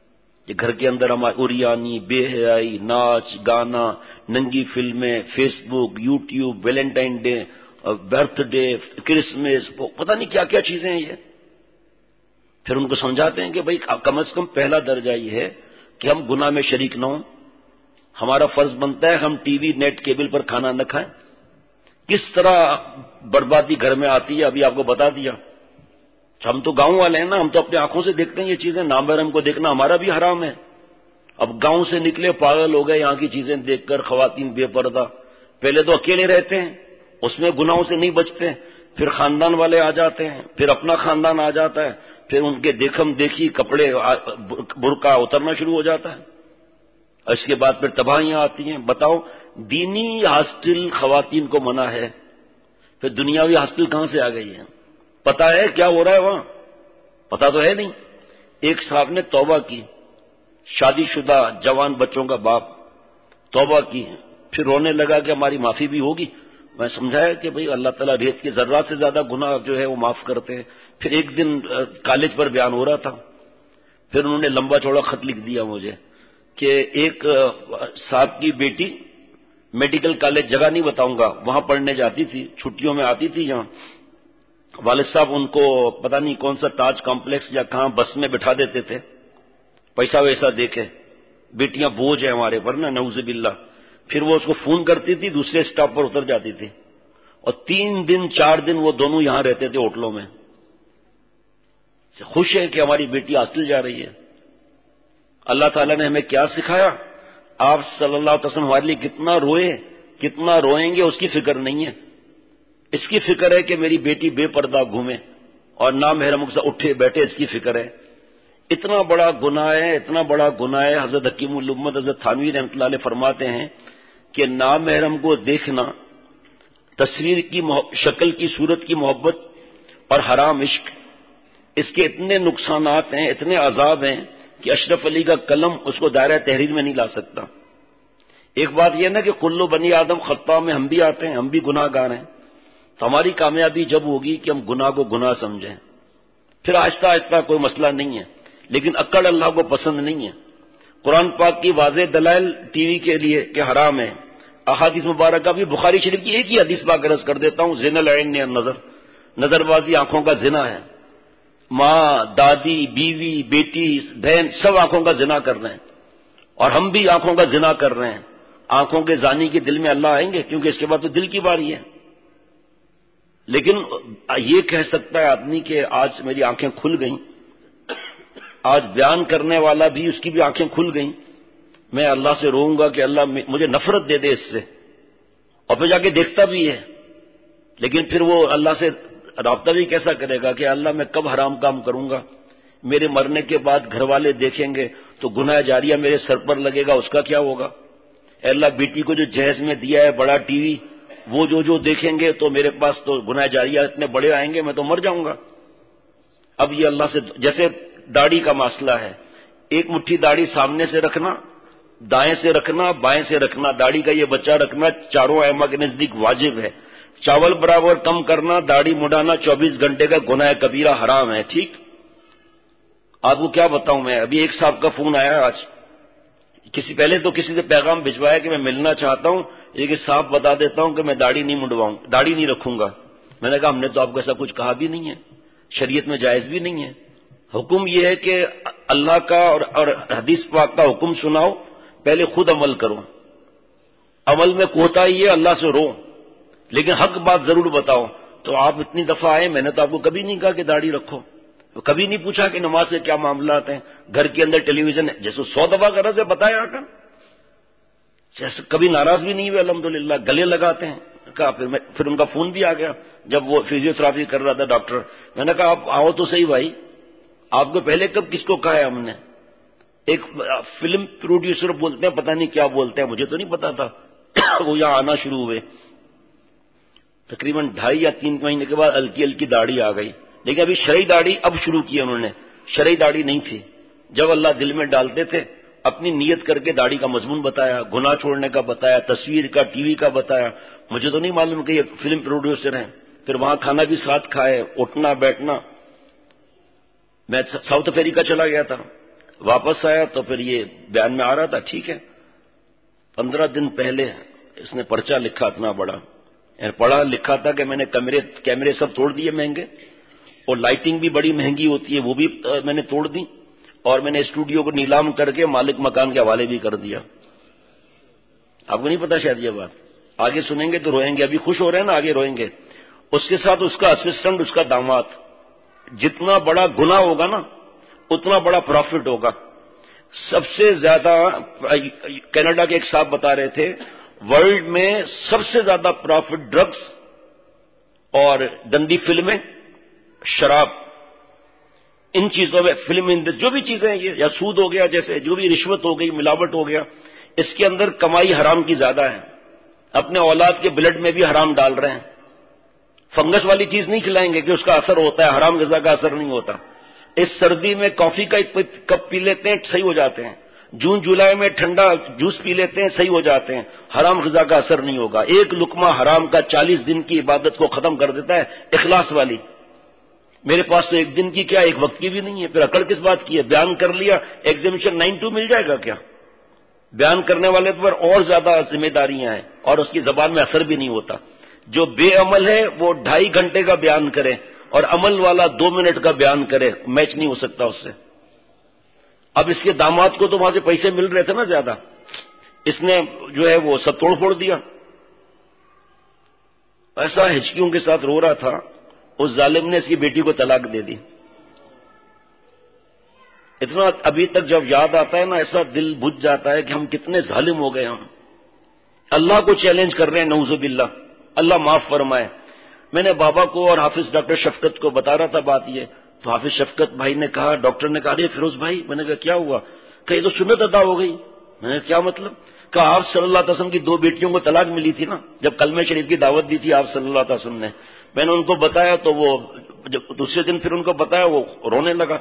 یہ گھر کے اندر ہماری اریانی، بے حیائی، ناچ گانا، ننگی فلمیں، Facebook, YouTube, Valentine day, birthday, Christmas, پتہ نہیں کیا کیا چیزیں ہیں یہ. پھر ان کو سمجھاتے ہیں کہ بھائی کم از کم پہلا درجہ یہ ہے کہ ہم گناہ میں شریک نہ ہوں. ہمارا فرض بنتا ہے ہم ٹی وی نیٹ کیبل پر کھانا نہ کھائیں. کس طرح بربادی گھر میں آتی ہے ابھی آپ کو بتا دیا. ہم تو گاؤں والے ہیں نا، ہم تو اپنی آنکھوں سے دیکھتے ہیں یہ چیزیں. نامحرم کو دیکھنا ہمارا بھی حرام ہے. اب گاؤں سے نکلے پاگل ہو گئے یہاں کی چیزیں دیکھ کر. خواتین بے پردہ، پہلے تو اکیلے رہتے ہیں اس میں گناہوں سے نہیں بچتے، پھر خاندان والے آ جاتے ہیں، پھر اپنا خاندان آ جاتا ہے، پھر ان کے دیکھم دیکھی کپڑے برقع اترنا شروع ہو جاتا ہے. اس کے بعد پھر تباہیاں آتی ہیں. بتاؤ دینی ہاسٹل خواتین کو منع ہے، پھر دنیاوی ہاسٹل کہاں سے آ گئی ہے؟ پتا ہے کیا ہو رہا ہے وہاں؟ پتا تو ہے نہیں. ایک صاحب نے توبہ کی، شادی شدہ جوان بچوں کا باپ، توبہ کی، پھر رونے لگا کہ ہماری معافی بھی ہوگی. میں سمجھایا کہ بھئی اللہ تعالیٰ ریت کے ذرات سے زیادہ گناہ جو ہے وہ معاف کرتے ہیں. پھر ایک دن کالج پر بیان ہو رہا تھا، پھر انہوں نے لمبا چوڑا خط لکھ دیا مجھے کہ ایک صاحب کی بیٹی میڈیکل کالج، جگہ نہیں بتاؤں گا، وہاں پڑھنے جاتی تھی، چھٹیوں میں آتی تھی یہاں. والد صاحب ان کو پتہ نہیں کون سا تاج کمپلیکس یا کہاں بس میں بٹھا دیتے تھے پیسہ ویسا دے کے. بیٹیاں بوجھ ہیں ہمارے پر نا، نعوذ باللہ. پھر وہ اس کو فون کرتی تھی، دوسرے اسٹاپ پر اتر جاتی تھی، اور تین دن چار دن وہ دونوں یہاں رہتے تھے ہوٹلوں میں. خوش ہیں کہ ہماری بیٹی ہاسٹل جا رہی ہے. اللہ تعالیٰ نے ہمیں کیا سکھایا؟ آپ صلی اللہ علیہ وسلم ہمارے لیے کتنا روئے، کتنا روئیں گے اس کی فکر نہیں ہے. اس کی فکر ہے کہ میری بیٹی بے پردہ گھومے اور نامحرم سے اٹھے بیٹھے، اس کی فکر ہے. اتنا بڑا گناہ ہے، اتنا بڑا گناہ ہے. حضرت حکیم الامت حضرت تھانوی رحمۃ اللہ علیہ فرماتے ہیں کہ نامحرم کو دیکھنا، تصویر کی شکل کی صورت کی محبت اور حرام عشق، اس کے اتنے نقصانات ہیں، اتنے عذاب ہیں کہ اشرف علی کا قلم اس کو دائرہ تحریر میں نہیں لا سکتا. ایک بات یہ نا کہ کلو بنی آدم خطا میں ہم بھی آتے ہیں، ہم بھی گناہ گار ہیں. تو ہماری کامیابی جب ہوگی کہ ہم گناہ کو گناہ سمجھیں. پھر آہستہ آہستہ کوئی مسئلہ نہیں ہے، لیکن اکڑ اللہ کو پسند نہیں ہے. قرآن پاک کی واضح دلائل ٹی وی کے لیے کہ حرام ہے. احادیث مبارکہ بھی بخاری شریف کی ایک ہی حدیث پاک عرض کر دیتا ہوں، زنا العین نظر، نظر بازی آنکھوں کا زنا ہے. ماں، دادی، بیوی، بیٹی، بہن سب آنکھوں کا زنا کر رہے ہیں، اور ہم بھی آنکھوں کا زنا کر رہے ہیں. آنکھوں کے زانی کے دل میں اللہ آئیں گے، کیونکہ اس کے بعد تو دل کی باری ہے. لیکن یہ کہہ سکتا ہے آدمی کہ آج میری آنکھیں کھل گئیں، آج بیان کرنے والا بھی اس کی بھی آنکھیں کھل گئیں، میں اللہ سے روؤں گا کہ اللہ مجھے نفرت دے دے اس سے. اور پھر جا کے دیکھتا بھی ہے، لیکن پھر وہ اللہ سے رابطہ بھی کیسا کرے گا کہ اللہ میں کب حرام کام کروں گا؟ میرے مرنے کے بعد گھر والے دیکھیں گے تو گناہ جاریہ میرے سر پر لگے گا، اس کا کیا ہوگا؟ اے اللہ بیٹی کو جو جہیز میں دیا ہے بڑا ٹی وی، وہ جو جو دیکھیں گے تو میرے پاس تو گناہ جاریہ اتنے بڑے آئیں گے، میں تو مر جاؤں گا. اب یہ اللہ سے، جیسے داڑھی کا مسئلہ ہے، ایک مٹھی داڑھی سامنے سے رکھنا، دائیں سے رکھنا، بائیں سے رکھنا، داڑھی کا یہ بچہ رکھنا چاروں ائمہ کے نزدیک واجب ہے. چاول برابر کم کرنا، داڑھی مڈانا چوبیس گھنٹے کا گناہ کبیرہ حرام ہے. ٹھیک، آپ کو کیا بتاؤں میں. ابھی ایک صاحب کا فون آیا آج، کسی پہلے تو کسی سے پیغام بھجوایا کہ میں ملنا چاہتا ہوں، لیکن صاحب بتا دیتا ہوں کہ میں داڑھی نہیں منڈواؤں، داڑھی نہیں رکھوں گا. میں نے کہا ہم نے تو آپ کو ایسا کچھ کہا بھی نہیں ہے، شریعت میں جائز بھی نہیں ہے. حکم یہ ہے کہ اللہ کا اور اور حدیث پاک کا حکم سناؤ، پہلے خود عمل کرو. عمل میں کوتاہی ہے اللہ سے رو، لیکن حق بات ضرور بتاؤ. تو آپ اتنی دفعہ آئے، میں نے تو آپ کو کبھی نہیں کہا کہ داڑھی رکھو، کبھی نہیں پوچھا کہ نماز سے کیا معاملات ہیں. گھر کے اندر ٹیلی ویژن ہے، جیسے سو دفعہ کر رہے بتایا آ کر، جیسے کبھی ناراض بھی نہیں ہوئے، الحمدللہ گلے لگاتے ہیں. کہا پھر میں پھر ان کا فون بھی آ گیا جب وہ فزیو تھراپی کر رہا تھا ڈاکٹر. میں نے کہا آپ آؤ تو صحیح بھائی، آپ کو پہلے کب کس کو کہا ہے ہم نے؟ ایک فلم پروڈیوسر بولتے ہیں، پتہ نہیں کیا بولتے ہیں، مجھے تو نہیں پتا تھا. وہ یہاں آنا شروع ہوئے، تقریباً ڈھائی یا تین مہینے کے بعد ہلکی ہلکی داڑھی آ گئی. لیکن ابھی شرعی داڑھی اب شروع کی انہوں نے، شرعی داڑھی نہیں تھی. جب اللہ دل میں ڈالتے تھے اپنی نیت کر کے داڑھی کا مضمون بتایا، گناہ چھوڑنے کا بتایا، تصویر کا، ٹی وی کا بتایا. مجھے تو نہیں معلوم کہ یہ فلم پروڈیوسر ہیں. پھر وہاں کھانا بھی ساتھ کھائے، اٹھنا بیٹھنا. میں ساؤتھ افریقہ چلا گیا تھا، واپس آیا تو پھر یہ بیان میں آ رہا تھا، ٹھیک ہے پندرہ دن پہلے اس نے پرچہ لکھا اتنا بڑا، پڑھا لکھا تھا کہ میں نے کیمرے کیمرے سب توڑ دیے مہنگے، اور لائٹنگ بھی بڑی مہنگی ہوتی ہے وہ بھی میں نے توڑ دی، اور میں نے اسٹوڈیو کو نیلام کر کے مالک مکان کے حوالے بھی کر دیا۔ آپ کو نہیں پتا شاید یہ بات، آگے سنیں گے تو روئیں گے، ابھی خوش ہو رہے ہیں نا، آگے روئیں گے۔ اس کے ساتھ اس کا اسسٹنٹ، اس کا داماد، جتنا بڑا گناہ ہوگا نا اتنا بڑا پروفٹ ہوگا۔ سب سے زیادہ کینیڈا کے ایک صاحب بتا رہے تھے ورلڈ میں سب سے زیادہ پروفٹ ڈرگز اور گندی فلمیں، شراب، ان چیزوں میں، فلم جو بھی چیزیں ہیں یہ، یا سود ہو گیا، جیسے جو بھی رشوت ہو گئی، ملاوٹ ہو گیا، اس کے اندر کمائی حرام کی زیادہ ہے۔ اپنے اولاد کے بلڈ میں بھی حرام ڈال رہے ہیں۔ فنگس والی چیز نہیں کھلائیں گے کہ اس کا اثر ہوتا ہے، حرام غذا کا اثر نہیں ہوتا۔ اس سردی میں کافی کا ایک کپ پی لیتے ہیں صحیح ہو جاتے ہیں، جون جولائی میں ٹھنڈا جوس پی لیتے ہیں صحیح ہو جاتے ہیں، حرام غذا کا اثر نہیں ہوگا۔ ایک لقمہ حرام کا چالیس دن کی عبادت کو ختم کر دیتا ہے، اخلاص والی۔ میرے پاس تو ایک دن کی کیا ایک وقت کی بھی نہیں ہے، پھر عقل کس بات کی ہے؟ بیان کر لیا، ایگزیمیشن نائن ٹو مل جائے گا کیا؟ بیان کرنے والے پر اور زیادہ ذمہ داریاں ہیں، اور اس کی زبان میں اثر بھی نہیں ہوتا۔ جو بے عمل ہے وہ ڈھائی گھنٹے کا بیان کرے، اور عمل والا دو منٹ کا بیان کرے، میچ نہیں ہو سکتا اس سے۔ اب اس کے داماد کو تو وہاں سے پیسے مل رہے تھے نا زیادہ، اس نے جو ہے وہ سب توڑ پھوڑ دیا۔ ایسا ہچکیوں کے ساتھ رو رہا تھا، اس ظالم نے اس کی بیٹی کو طلاق دے دی۔ اتنا ابھی تک جب یاد آتا ہے نا ایسا دل بجھ جاتا ہے کہ ہم کتنے ظالم ہو گئے، ہم اللہ کو چیلنج کر رہے ہیں، نعوذ باللہ، اللہ معاف فرمائے۔ میں نے بابا کو اور حافظ ڈاکٹر شفقت کو بتا رہا تھا بات یہ، تو حافظ شفقت بھائی نے کہا، ڈاکٹر نے کہا ارے فیروز بھائی، میں نے کہا کیا ہوا؟ کہ یہ تو سنت ادا ہو گئی۔ میں نے کیا مطلب؟ کہا آپ صلی اللہ علیہ وسلم کی دو بیٹیوں کو طلاق ملی تھی نا، جب کلمہ شریف کی دعوت دی تھی آپ صلی اللہ علیہ وسلم نے، میں نے ان کو بتایا تو وہ جب دوسرے دن پھر ان کو بتایا وہ رونے لگا۔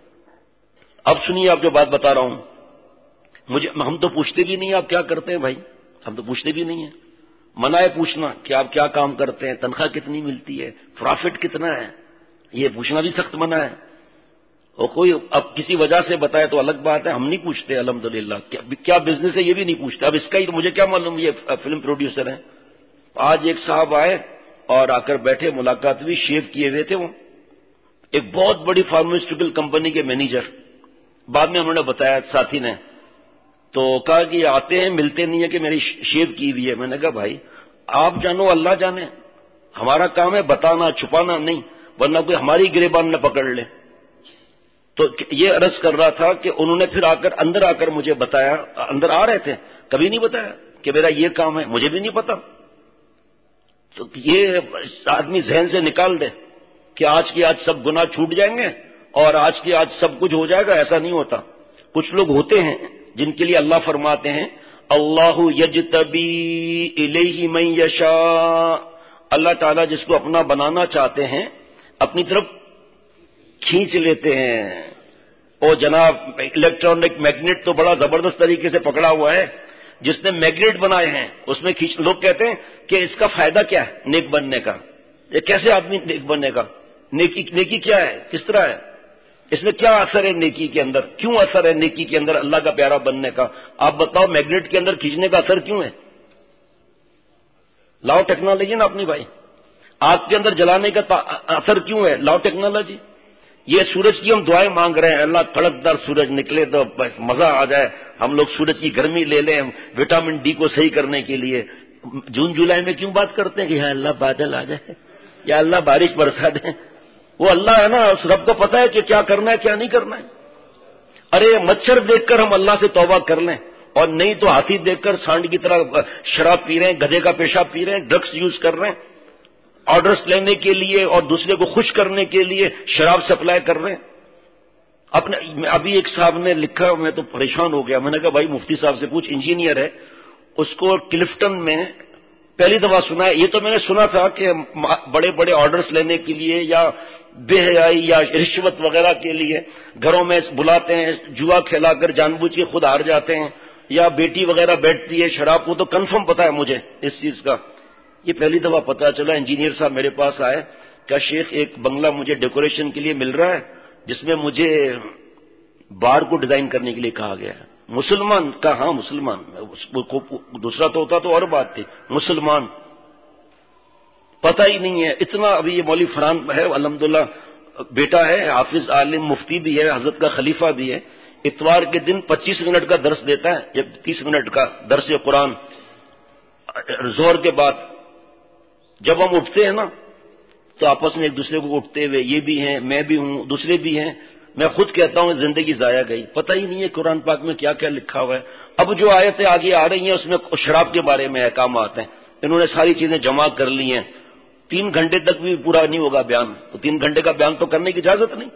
اب سنیے آپ جو بات بتا رہا ہوں، مجھے ہم تو پوچھتے بھی نہیں آپ کیا کرتے ہیں بھائی، ہم تو پوچھتے بھی نہیں ہیں۔ منع ہے پوچھنا کہ آپ کیا کام کرتے ہیں، تنخواہ کتنی ملتی ہے، پروفٹ کتنا ہے، یہ پوچھنا بھی سخت منع ہے۔ اور کوئی اب کسی وجہ سے بتائے تو الگ بات ہے، ہم نہیں پوچھتے الحمدللہ کیا بزنس ہے یہ بھی نہیں پوچھتے۔ اب اس کا ہی تو مجھے کیا معلوم یہ فلم پروڈیوسر ہیں۔ آج ایک صاحب آئے اور آ کر بیٹھے، ملاقات ہوئی، شیو کیے ہوئے تھے وہ، ایک بہت بڑی فارماسیوٹیکل کمپنی کے مینیجر۔ بعد میں انہوں نے بتایا ساتھی نے، تو کہا کہ یہ آتے ہیں ملتے نہیں ہے کہ میری شیو کی ہوئی ہے۔ میں نے کہا بھائی آپ جانو اللہ جانے، ہمارا کام ہے بتانا چھپانا نہیں، ورنہ کوئی ہماری گریبان نہ پکڑ لے۔ تو یہ عرض کر رہا تھا کہ انہوں نے پھر آ کر اندر آ کر مجھے بتایا، اندر آ رہے تھے، کبھی نہیں بتایا کہ میرا یہ کام ہے، مجھے بھی نہیں پتا۔ تو یہ آدمی ذہن سے نکال دے کہ آج کی آج سب گناہ چھوٹ جائیں گے اور آج کی آج سب کچھ ہو جائے گا، ایسا نہیں ہوتا۔ کچھ لوگ ہوتے ہیں جن کے لیے اللہ فرماتے ہیں اللہ یجتبی الیہ من یشاء، اللہ تعالیٰ جس کو اپنا بنانا چاہتے ہیں اپنی طرف کھینچ لیتے ہیں۔ اور جناب الیکٹرانک میگنیٹ تو بڑا زبردست طریقے سے پکڑا ہوا ہے، جس نے میگنیٹ بنائے ہیں اس میں کھینچ۔ لوگ کہتے ہیں کہ اس کا فائدہ کیا ہے نیک بننے کا، یہ کیسے آدمی نیک بننے کا، نیکی نیکی کیا ہے، کس طرح ہے، اس میں کیا اثر ہے نیکی کے اندر، کیوں اثر ہے نیکی کے اندر اللہ کا پیارا بننے کا؟ آپ بتاؤ میگنیٹ کے اندر کھینچنے کا اثر کیوں ہے؟ لاؤ ٹیکنالوجی نا اپنی بھائی، آگ کے اندر جلانے کا اثر کیوں ہے؟ لاؤ ٹیکنالوجی۔ یہ سورج کی ہم دعائیں مانگ رہے ہیں، اللہ کڑکدار سورج نکلے تو بس مزہ آ جائے، ہم لوگ سورج کی گرمی لے لیں وٹامن ڈی کو صحیح کرنے کے لیے۔ جون جولائی میں کیوں بات کرتے ہیں کہ یا اللہ بادل آ جائے یا اللہ بارش برسا دیں؟ وہ اللہ ہے نا، اس رب کو پتا ہے کہ کیا کرنا ہے کیا نہیں کرنا ہے۔ ارے مچھر دیکھ کر ہم اللہ سے توبہ کر لیں، اور نہیں تو ہاتھی دیکھ کر سانڈ کی طرح شراب پی رہے ہیں، گدھے کا پیشاب پی رہے ہیں، ڈرگس یوز کر رہے ہیں، آرڈرز لینے کے لیے اور دوسرے کو خوش کرنے کے لیے شراب سپلائی کر رہے ہیں۔ اپنے ابھی ایک صاحب نے لکھا، میں تو پریشان ہو گیا، میں نے کہا بھائی مفتی صاحب سے پوچھ، انجینئر ہے، اس کو کلفٹن میں پہلی دفعہ سنا ہے، یہ تو میں نے سنا تھا کہ بڑے بڑے آرڈرز لینے کے لیے یا بے حیائی یا رشوت وغیرہ کے لیے گھروں میں بلاتے ہیں، جوا کھیلا کر جان بوجھ کے خود ہار جاتے ہیں، یا بیٹی وغیرہ بیٹھتی ہے شراب، وہ تو کنفرم پتا ہے مجھے اس چیز کا، یہ پہلی دفعہ پتا چلا۔ انجینئر صاحب میرے پاس آئے، کہا شیخ ایک بنگلہ مجھے ڈیکوریشن کے لیے مل رہا ہے جس میں مجھے بار کو ڈیزائن کرنے کے لیے کہا گیا ہے. مسلمان کا ہاں مسلمان، دوسرا تو ہوتا تو اور بات تھی. مسلمان پتہ ہی نہیں ہے اتنا. ابھی یہ مولوی فرحان ہے الحمدللہ بیٹا ہے، حافظ عالم مفتی بھی ہے، حضرت کا خلیفہ بھی ہے. اتوار کے دن پچیس منٹ کا درس دیتا ہے یا تیس منٹ کا درس قرآن ظہر کے بعد. جب ہم اٹھتے ہیں نا تو آپس میں ایک دوسرے کو اٹھتے ہوئے، یہ بھی ہیں میں بھی ہوں دوسرے بھی ہیں، میں خود کہتا ہوں زندگی ضائع گئی. پتہ ہی نہیں ہے قرآن پاک میں کیا کیا لکھا ہوا ہے. اب جو آیتیں آگے آ رہی ہیں اس میں شراب کے بارے میں احکامات ہیں. انہوں نے ساری چیزیں جمع کر لی ہیں. تین گھنٹے تک بھی پورا نہیں ہوگا بیان، تو تین گھنٹے کا بیان تو کرنے کی اجازت نہیں.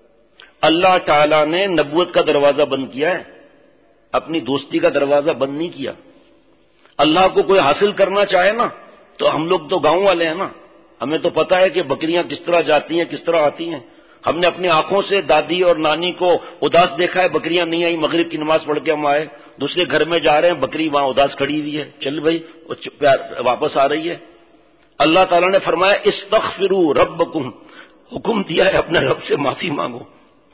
اللہ تعالیٰ نے نبوت کا دروازہ بند کیا ہے، اپنی دوستی کا دروازہ بند نہیں کیا. اللہ کو کوئی حاصل کرنا چاہے نا تو ہم لوگ تو گاؤں والے ہیں نا، ہمیں تو پتا ہے کہ بکریاں کس طرح جاتی ہیں کس طرح آتی ہیں. ہم نے اپنی آنکھوں سے دادی اور نانی کو اداس دیکھا ہے، بکریاں نہیں آئی، مغرب کی نماز پڑھ کے ہم آئے، دوسرے گھر میں جا رہے ہیں بکری وہاں اداس کھڑی ہوئی ہے، چل بھائی واپس آ رہی ہے. اللہ تعالیٰ نے فرمایا استغفروا ربکم، حکم دیا ہے اپنے رب سے معافی مانگو.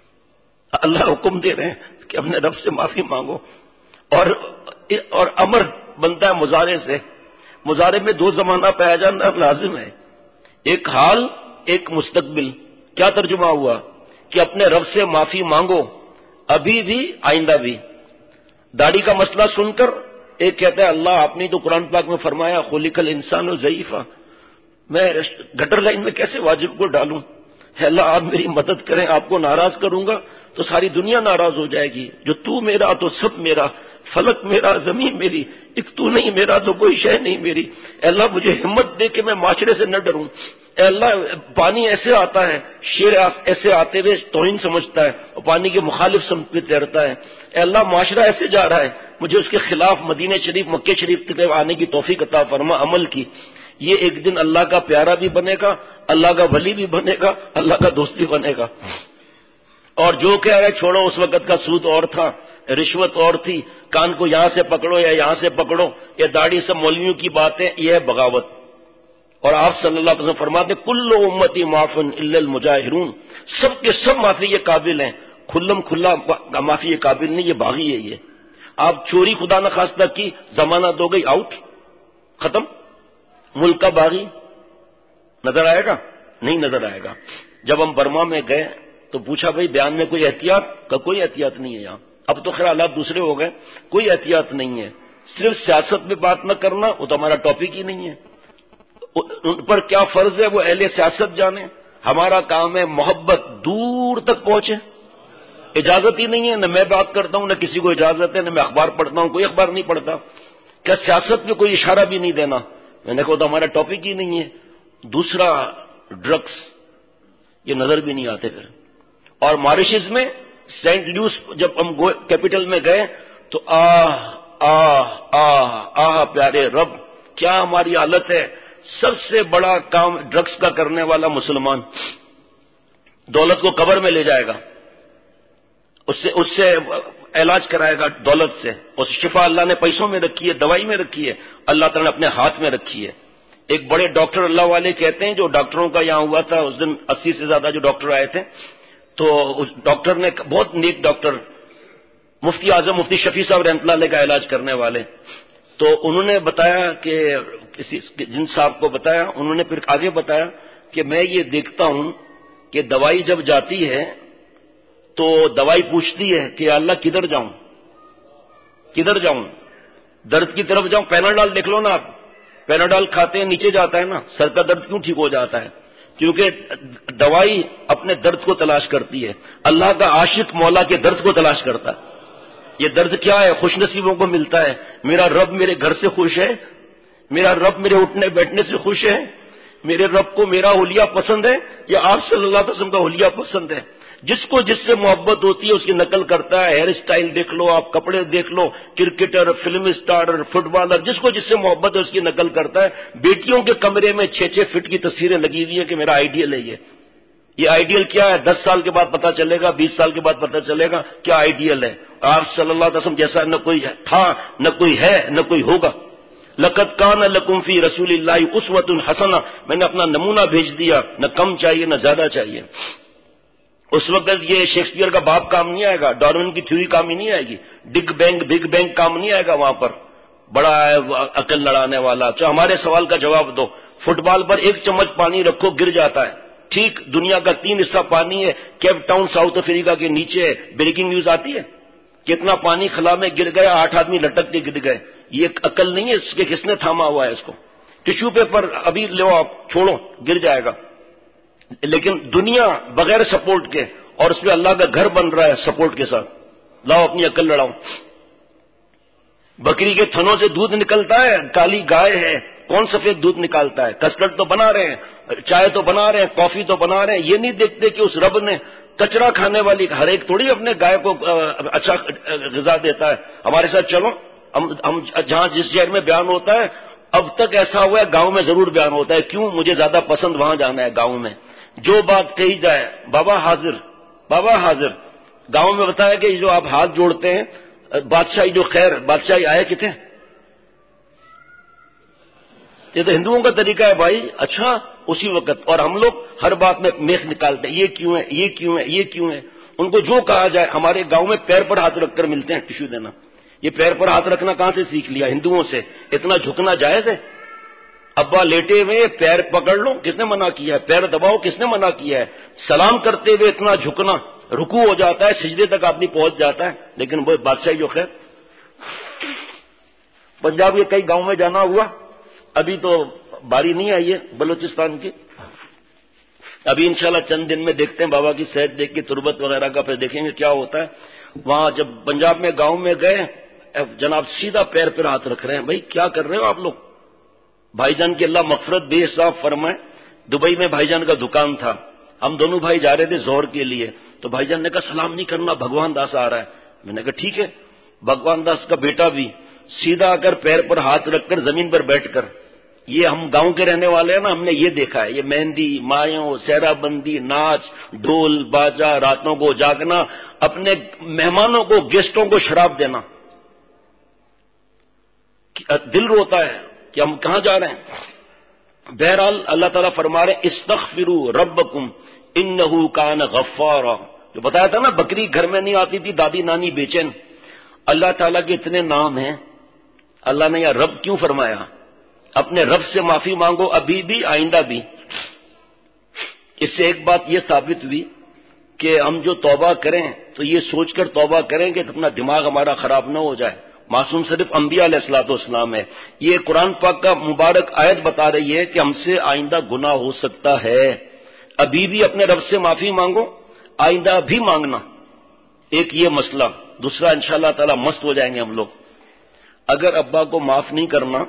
اللہ حکم دے رہے ہیں کہ اپنے رب سے معافی مانگو. اور اور امر بنتا ہے مضارع سے. مضارع میں دو زمانہ پہ آ جانا لازم ہے، ایک حال ایک مستقبل. کیا ترجمہ ہوا کہ اپنے رب سے معافی مانگو ابھی بھی آئندہ بھی. داڑھی کا مسئلہ سن کر ایک کہتا ہے اللہ آپ نے تو قرآن پاک میں فرمایا خلق الانسان ضعیفا، میں گٹر لائن میں کیسے واجب کو ڈالوں؟ ہے اللہ آپ میری مدد کریں، آپ کو ناراض کروں گا تو ساری دنیا ناراض ہو جائے گی. جو تو میرا تو سب میرا، فلک میرا زمین میری، ایک تو نہیں میرا تو کوئی شے نہیں میری. اے اللہ مجھے ہمت دے کہ میں معاشرے سے نہ ڈروں. اے اللہ پانی ایسے آتا ہے، شیر ایسے آتے ہوئے توہین سمجھتا ہے اور پانی کے مخالف سمت پہ تیرتا ہے. اے اللہ معاشرہ ایسے جا رہا ہے، مجھے اس کے خلاف مدینہ شریف مکہ شریف کی طرف آنے کی توفیق عطا فرما عمل کی. یہ ایک دن اللہ کا پیارا بھی بنے گا، اللہ کا ولی بھی بنے گا، اللہ کا دوست بھی بنے گا. اور جو کہہ رہے چھوڑو اس وقت کا سود اور تھا، رشوت اور تھی، کان کو یہاں سے پکڑو یا یہاں سے پکڑو، یہ داڑھی سب مولویوں کی باتیں، یہ ہے بغاوت. اور آپ صلی اللہ علیہ وسلم فرماتے کل امتی معاف الا المجاہرون، سب کے سب معافی کے قابل ہیں، کھلم کھلا معافی کے قابل نہیں، یہ باغی ہے. یہ آپ چوری خدا نہ خواستہ کی، ضمانت ہو گئی، آؤٹ، ختم. ملک کا باغی نظر آئے گا؟ نہیں نظر آئے گا. جب ہم برما میں گئے تو پوچھا بھائی بیان میں کوئی احتیاط؟ کا کوئی احتیاط نہیں ہے یہاں. اب تو خیر حالات دوسرے ہو گئے، کوئی احتیاط نہیں ہے. صرف سیاست میں بات نہ کرنا وہ تو ہمارا ٹاپک ہی نہیں ہے. ان پر کیا فرض ہے وہ اہل سیاست جانے. ہمارا کام ہے محبت دور تک پہنچے. اجازت ہی نہیں ہے، نہ میں بات کرتا ہوں نہ کسی کو اجازت ہے، نہ میں اخبار پڑھتا ہوں، کوئی اخبار نہیں پڑھتا. کیا سیاست میں کوئی اشارہ بھی نہیں دینا؟ میں نے کہا تو ہمارا ٹاپک ہی نہیں ہے. دوسرا ڈرگس، یہ نظر بھی نہیں آتے پھر. اور ماریشس میں سینٹ لوئس جب ہم کیپٹل میں گئے تو آہ آہ آہ آہ پیارے رب کیا ہماری حالت ہے. سب سے بڑا کام ڈرگس کا کرنے والا مسلمان دولت کو قبر میں لے جائے گا، اس سے اس سے علاج کرائے گا دولت سے. اس شفا اللہ نے پیسوں میں رکھی ہے، دوائی میں رکھی ہے، اللہ تعالیٰ نے اپنے ہاتھ میں رکھی ہے. ایک بڑے ڈاکٹر اللہ والے کہتے ہیں، جو ڈاکٹروں کا یہاں ہوا تھا اس دن اسی سے زیادہ جو ڈاکٹر آئے تھے، تو اس ڈاکٹر نے بہت نیک ڈاکٹر مفتی اعظم مفتی شفیع صاحب رحمۃ اللہ علیہ کا علاج کرنے والے، تو انہوں نے بتایا کہ کسی جن صاحب کو بتایا، انہوں نے پھر آگے بتایا کہ میں یہ دیکھتا ہوں کہ دوائی جب جاتی ہے تو دوائی پوچھتی ہے کہ اللہ کدھر جاؤں کدھر جاؤں درد کی طرف جاؤں. پیناڈال دیکھ لو نا آپ، پیناڈال کھاتے ہیں نیچے جاتا ہے نا، سر کا درد کیوں ٹھیک ہو جاتا ہے؟ کیونکہ دوائی اپنے درد کو تلاش کرتی ہے. اللہ کا عاشق مولا کے درد کو تلاش کرتا ہے. یہ درد کیا ہے؟ خوش نصیبوں کو ملتا ہے. میرا رب میرے گھر سے خوش ہے، میرا رب میرے اٹھنے بیٹھنے سے خوش ہے، میرے رب کو میرا حلیہ پسند ہے یا آپ صلی اللہ علیہ وسلم کا حلیہ پسند ہے. جس کو جس سے محبت ہوتی ہے اس کی نقل کرتا ہے. ہیئر اسٹائل دیکھ لو آپ، کپڑے دیکھ لو، cricketer, film star, footballer, جس کو جس سے محبت ہے اس کی نقل کرتا ہے. بیٹیوں کے کمرے میں چھ چھ فٹ کی تصویریں لگی ہوئی ہیں کہ میرا آئیڈیل ہے. یہ یہ آئیڈیل کیا ہے؟ دس سال کے بعد پتا چلے گا، بیس سال کے بعد پتا چلے گا کیا آئیڈیل ہے. آپ صلی اللہ علیہ وسلم جیسا نہ کوئی تھا، نہ کوئی ہے، نہ کوئی ہوگا. لقد کان لکم فی رسول اللہ اسوۃ حسنہ، میں نے اپنا نمونہ بھیج دیا، نہ کم چاہیے نہ زیادہ چاہیے. اس وقت یہ شیکسپیئر کا باپ کام نہیں آئے گا، ڈارون کی تھیوری کام ہی نہیں آئے گی، بگ بینگ بگ بینگ کام نہیں آئے گا وہاں پر، بڑا ہے عقل لڑانے والا۔ تو ہمارے سوال کا جواب دو، فٹ بال پر ایک چمچ پانی رکھو گر جاتا ہے، ٹھیک دنیا کا تین حصہ پانی ہے، کیپ ٹاؤن ساؤتھ افریقہ کے نیچے ہے، بریکنگ نیوز آتی ہے کتنا پانی خلا میں گر گیا، آٹھ آدمی لٹک کے گر گئے، یہ عقل نہیں ہے اس کے، کس نے تھاما ہوا ہے اس کو؟ ٹشو پیپر ابھی لو آپ چھوڑو گر جائے گا، لیکن دنیا بغیر سپورٹ کے، اور اس پہ اللہ کا گھر بن رہا ہے سپورٹ کے ساتھ، لاؤ اپنی عقل لڑاؤ۔ بکری کے تھنوں سے دودھ نکلتا ہے، کالی گائے ہے، کون سفید دودھ نکالتا ہے؟ کسٹرڈ تو بنا رہے ہیں، چائے تو بنا رہے ہیں، کافی تو بنا رہے ہیں، یہ نہیں دیکھتے کہ اس رب نے کچرا کھانے والی ہر ایک تھوڑی اپنے گائے کو اچھا غذا دیتا ہے۔ ہمارے ساتھ چلو، ہم جہاں جس شہر میں بیان ہوتا ہے، اب تک ایسا ہوا ہے گاؤں میں ضرور بیان ہوتا ہے، کیوں؟ مجھے زیادہ پسند وہاں جانا ہے گاؤں میں، جو بات کہی جائے بابا حاضر بابا حاضر۔ گاؤں میں بتایا کہ جو آپ ہاتھ جوڑتے ہیں، بادشاہی جو خیر بادشاہی آئے کتنے؟ یہ تو ہندوؤں کا طریقہ ہے بھائی، اچھا اسی وقت، اور ہم لوگ ہر بات میں میخ نکالتے ہیں، یہ کیوں ہے یہ کیوں ہے یہ کیوں ہے؟ ان کو جو کہا جائے، ہمارے گاؤں میں پیر پر ہاتھ رکھ کر ملتے ہیں ٹشو دینا، یہ پیر پر ہاتھ رکھنا کہاں سے سیکھ لیا؟ ہندوؤں سے۔ اتنا جھکنا جائز ہے؟ ابا لیٹے ہوئے پیر پکڑ لو، کس نے منع کیا ہے؟ پیر دباؤ، کس نے منع کیا ہے؟ سلام کرتے ہوئے اتنا جھکنا، رکوع ہو جاتا ہے، سجدے تک آدمی پہنچ جاتا ہے، لیکن وہ بادشاہی جو خیر۔ پنجاب کے کئی گاؤں میں جانا ہوا، ابھی تو باری نہیں آئی ہے بلوچستان کی، ابھی انشاءاللہ چند دن میں دیکھتے ہیں، بابا کی صحت دیکھ کے تربت وغیرہ کا، پھر دیکھیں گے کیا ہوتا ہے۔ وہاں جب پنجاب میں گاؤں میں گئے، جناب سیدھا پیر پر ہاتھ رکھ رہے ہیں، بھائی کیا کر رہے ہو آپ لوگ؟ بھائی جان کی اللہ مغفرت بے حساب فرمائے، دبئی میں بھائی جان کا دکان تھا، ہم دونوں بھائی جا رہے تھے زہر کے لیے، تو بھائی جان نے کہا سلام نہیں کرنا، بھگوان داس آ رہا ہے۔ میں نے کہا ٹھیک ہے، بھگوان داس کا بیٹا بھی سیدھا کر پیر پر ہاتھ رکھ کر زمین پر بیٹھ کر، یہ ہم گاؤں کے رہنے والے ہیں نا، ہم نے یہ دیکھا ہے، یہ مہندی، مایوں، سہرا بندی، ناچ، ڈھول باجا، راتوں کو جاگنا، اپنے مہمانوں کو، گیسٹوں کو شراب دینا، دل روتا ہے کہ ہم کہاں جا رہے ہیں۔ بہرحال اللہ تعالیٰ فرما رہے ہیں استغفروا ربکم انہ کان غفارا، جو بتایا تھا نا بکری گھر میں نہیں آتی تھی، دادی نانی بیچین، اللہ تعالیٰ کے اتنے نام ہیں، اللہ نے یا رب کیوں فرمایا؟ اپنے رب سے معافی مانگو، ابھی بھی آئندہ بھی۔ اس سے ایک بات یہ ثابت ہوئی کہ ہم جو توبہ کریں تو یہ سوچ کر توبہ کریں کہ اپنا دماغ ہمارا خراب نہ ہو جائے۔ معصوم صرف انبیاء علیہ الصلوۃ والسلام ہے، یہ قرآن پاک کا مبارک آیت بتا رہی ہے کہ ہم سے آئندہ گناہ ہو سکتا ہے، ابھی بھی اپنے رب سے معافی مانگو، آئندہ بھی مانگنا۔ ایک یہ مسئلہ، دوسرا انشاءاللہ تعالی مست ہو جائیں گے ہم لوگ۔ اگر ابا کو معاف نہیں کرنا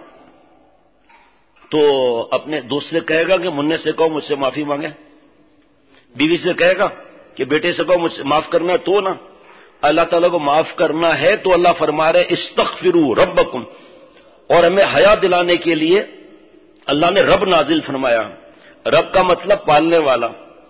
تو اپنے دوست سے کہے گا کہ منع سے کہو مجھ سے معافی مانگے، بیوی سے کہے گا کہ بیٹے سے کہو مجھ سے معاف کرنا ہے تو نا، اللہ تعالیٰ کو معاف کرنا ہے تو اللہ فرما رہے استغفروا ربکم، اور ہمیں حیا دلانے کے لیے اللہ نے رب نازل فرمایا۔ رب کا مطلب پالنے والا،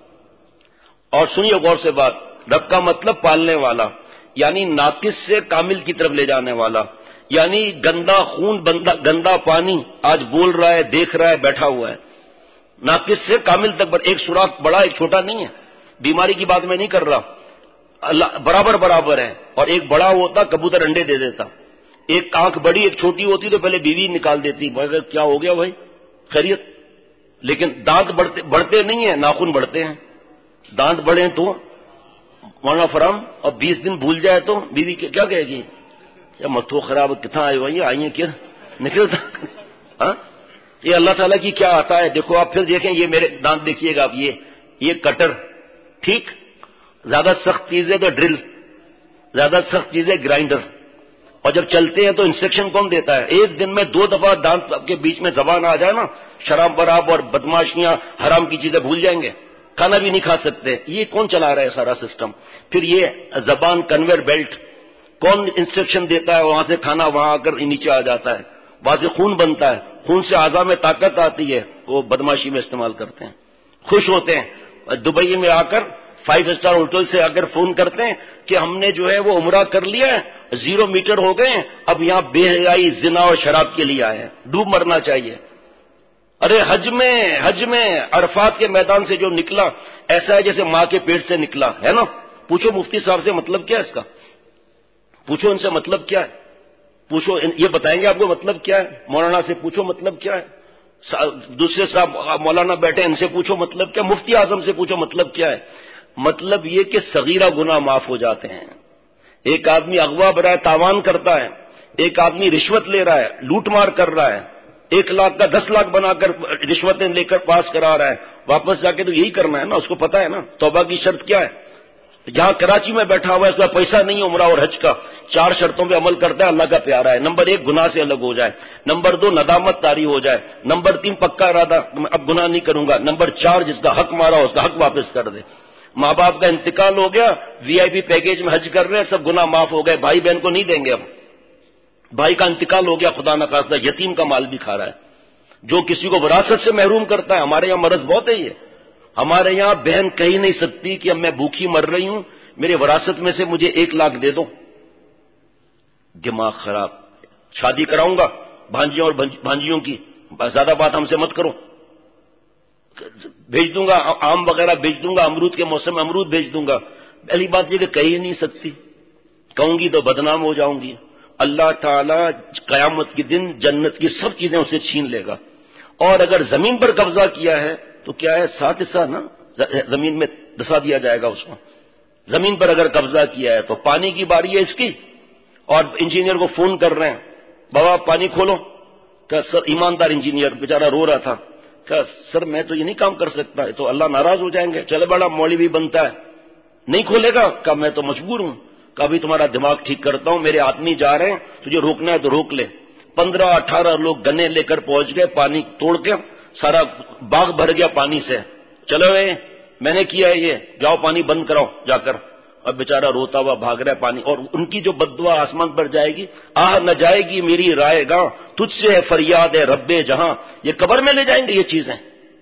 اور سنیے غور سے بات، رب کا مطلب پالنے والا یعنی ناقص سے کامل کی طرف لے جانے والا، یعنی گندا خون بندہ گندا پانی آج بول رہا ہے، دیکھ رہا ہے، بیٹھا ہوا ہے، ناقص سے کامل تک، ایک سوراخ بڑا ایک چھوٹا نہیں ہے، بیماری کی بات میں نہیں کر رہا، اللہ برابر برابر ہے، اور ایک بڑا ہوتا کبوتر انڈے دے دیتا، ایک آنکھ بڑی ایک چھوٹی ہوتی تو پہلے بیوی نکال دیتی، مگر کیا ہو گیا بھائی خیریت، لیکن دانت بڑھتے بڑھتے نہیں ہیں، ناخن بڑھتے ہیں، دانت بڑھیں تو مولانا فرام، اور بیس دن بھول جائے تو بیوی کیا کہے گی؟ کیا متھو خراب کتنا آئے ہوئی آئی ہیں کیا نکلتا؟ ہاں یہ اللہ تعالیٰ کی کیا آتا ہے، دیکھو آپ پھر دیکھیں، یہ میرے دانت دیکھیے گا آپ، یہ یہ کٹر، ٹھیک، زیادہ سخت چیز ہے تو ڈرل، زیادہ سخت چیز ہے گرائنڈر، اور جب چلتے ہیں تو انسٹرکشن کون دیتا ہے؟ ایک دن میں دو دفعہ دانت کے بیچ میں زبان آ جائے نا، شراب براب اور بدماشیاں حرام کی چیزیں بھول جائیں گے، کھانا بھی نہیں کھا سکتے، یہ کون چلا رہا ہے سارا سسٹم؟ پھر یہ زبان کنویئر بیلٹ، کون انسٹرکشن دیتا ہے؟ وہاں سے کھانا وہاں آ کر نیچے آ جاتا ہے، وہاں سے خون بنتا ہے، خون سے اعضاء میں طاقت آتی ہے، وہ بدماشی میں استعمال کرتے ہیں، خوش ہوتے ہیں، دبئی میں آ کر فائیو اسٹار ہوٹل سے اگر فون کرتے ہیں کہ ہم نے جو ہے وہ عمرہ کر لیا ہے، زیرو میٹر ہو گئے ہیں، اب یہاں بے حیائی، زنا اور شراب کے لیے آئے ہیں، ڈوب مرنا چاہیے۔ ارے حج میں حج میں عرفات کے میدان سے جو نکلا ایسا ہے جیسے ماں کے پیٹ سے نکلا ہے نا. پوچھو مفتی صاحب سے مطلب کیا ہے اس کا, پوچھو ان سے مطلب کیا ہے, پوچھو یہ بتائیں گے آپ کو مطلب کیا ہے. مولانا سے پوچھو مطلب کیا ہے, دوسرے صاحب مولانا بیٹھے ان سے پوچھو مطلب کیا, مفتی اعظم سے پوچھو مطلب کیا ہے. مطلب یہ کہ صغیرہ گناہ معاف ہو جاتے ہیں. ایک آدمی اغوا برائے تاوان کرتا ہے, ایک آدمی رشوت لے رہا ہے, لوٹ مار کر رہا ہے, ایک لاکھ کا دس لاکھ بنا کر رشوتیں لے کر پاس کرا رہا ہے, واپس جا کے تو یہی کرنا ہے نا, اس کو پتا ہے نا توبہ کی شرط کیا ہے. جہاں کراچی میں بیٹھا ہوا ہے اس کا پیسہ نہیں عمرہ اور حج کا, چار شرطوں پہ عمل کرتا ہے, اللہ کا پیارا ہے. نمبر ایک گناہ سے الگ ہو جائے, نمبر دو ندامت طاری ہو جائے, نمبر تین پکا ارادہ اب گناہ نہیں کروں گا, نمبر چار جس کا حق مارا اس کا حق واپس کر دے. ماں باپ کا انتقال ہو گیا, وی آئی پی پیکیج میں حج کر رہے ہیں, سب گناہ معاف ہو گئے, بھائی بہن کو نہیں دیں گے. اب بھائی کا انتقال ہو گیا, خدا نخواستہ یتیم کا مال بھی کھا رہا ہے, جو کسی کو وراثت سے محروم کرتا ہے. ہمارے یہاں مرض بہت ہے یہ, ہمارے یہاں بہن کہی نہیں سکتی کہ اب میں بھوکھی مر رہی ہوں, میرے وراثت میں سے مجھے ایک لاکھ دے دو. دماغ خراب. شادی کراؤں گا بھانجیوں اور بھانجیوں کی, زیادہ بات ہم سے مت کرو, بھیج دوں گا آم وغیرہ بھیج دوں گا, امرود کے موسم میں امرود بھیج دوں گا. پہلی بات یہ کہ کہی نہیں سکتی, کہوں گی تو بدنام ہو جاؤں گی. اللہ تعالیٰ قیامت کے دن جنت کی سب چیزیں اسے چھین لے گا. اور اگر زمین پر قبضہ کیا ہے تو کیا ہے, سات حصہ نا زمین میں دسا دیا جائے گا اس کو. زمین پر اگر قبضہ کیا ہے تو پانی کی باری ہے اس کی, اور انجینئر کو فون کر رہے ہیں, بابا پانی کھولو. کہ سر ایماندار انجینئر بیچارہ رو رہا تھا, کہ سر میں تو یہ نہیں کام کر سکتا, تو اللہ ناراض ہو جائیں گے. چلے بڑا مولوی بنتا ہے, نہیں کھولے گا, کہ میں تو مجبور ہوں, کہ ابھی تمہارا دماغ ٹھیک کرتا ہوں, میرے آدمی جا رہے ہیں, تجھے روکنا ہے تو روک لے. پندرہ اٹھارہ لوگ گنے لے کر پہنچ گئے, پانی توڑ کے سارا باغ بھر گیا پانی سے. چلو اے میں نے کیا ہے یہ, جاؤ پانی بند کراؤ جا کر. اب بیچارہ روتا ہوا بھاگ رہا ہے پانی, اور ان کی جو بددعا آسمان پر جائے گی, آہ نہ جائے گی میری رائے گاں, تجھ سے ہے فریاد ہے رب جہاں. یہ قبر میں لے جائیں گے یہ چیزیں,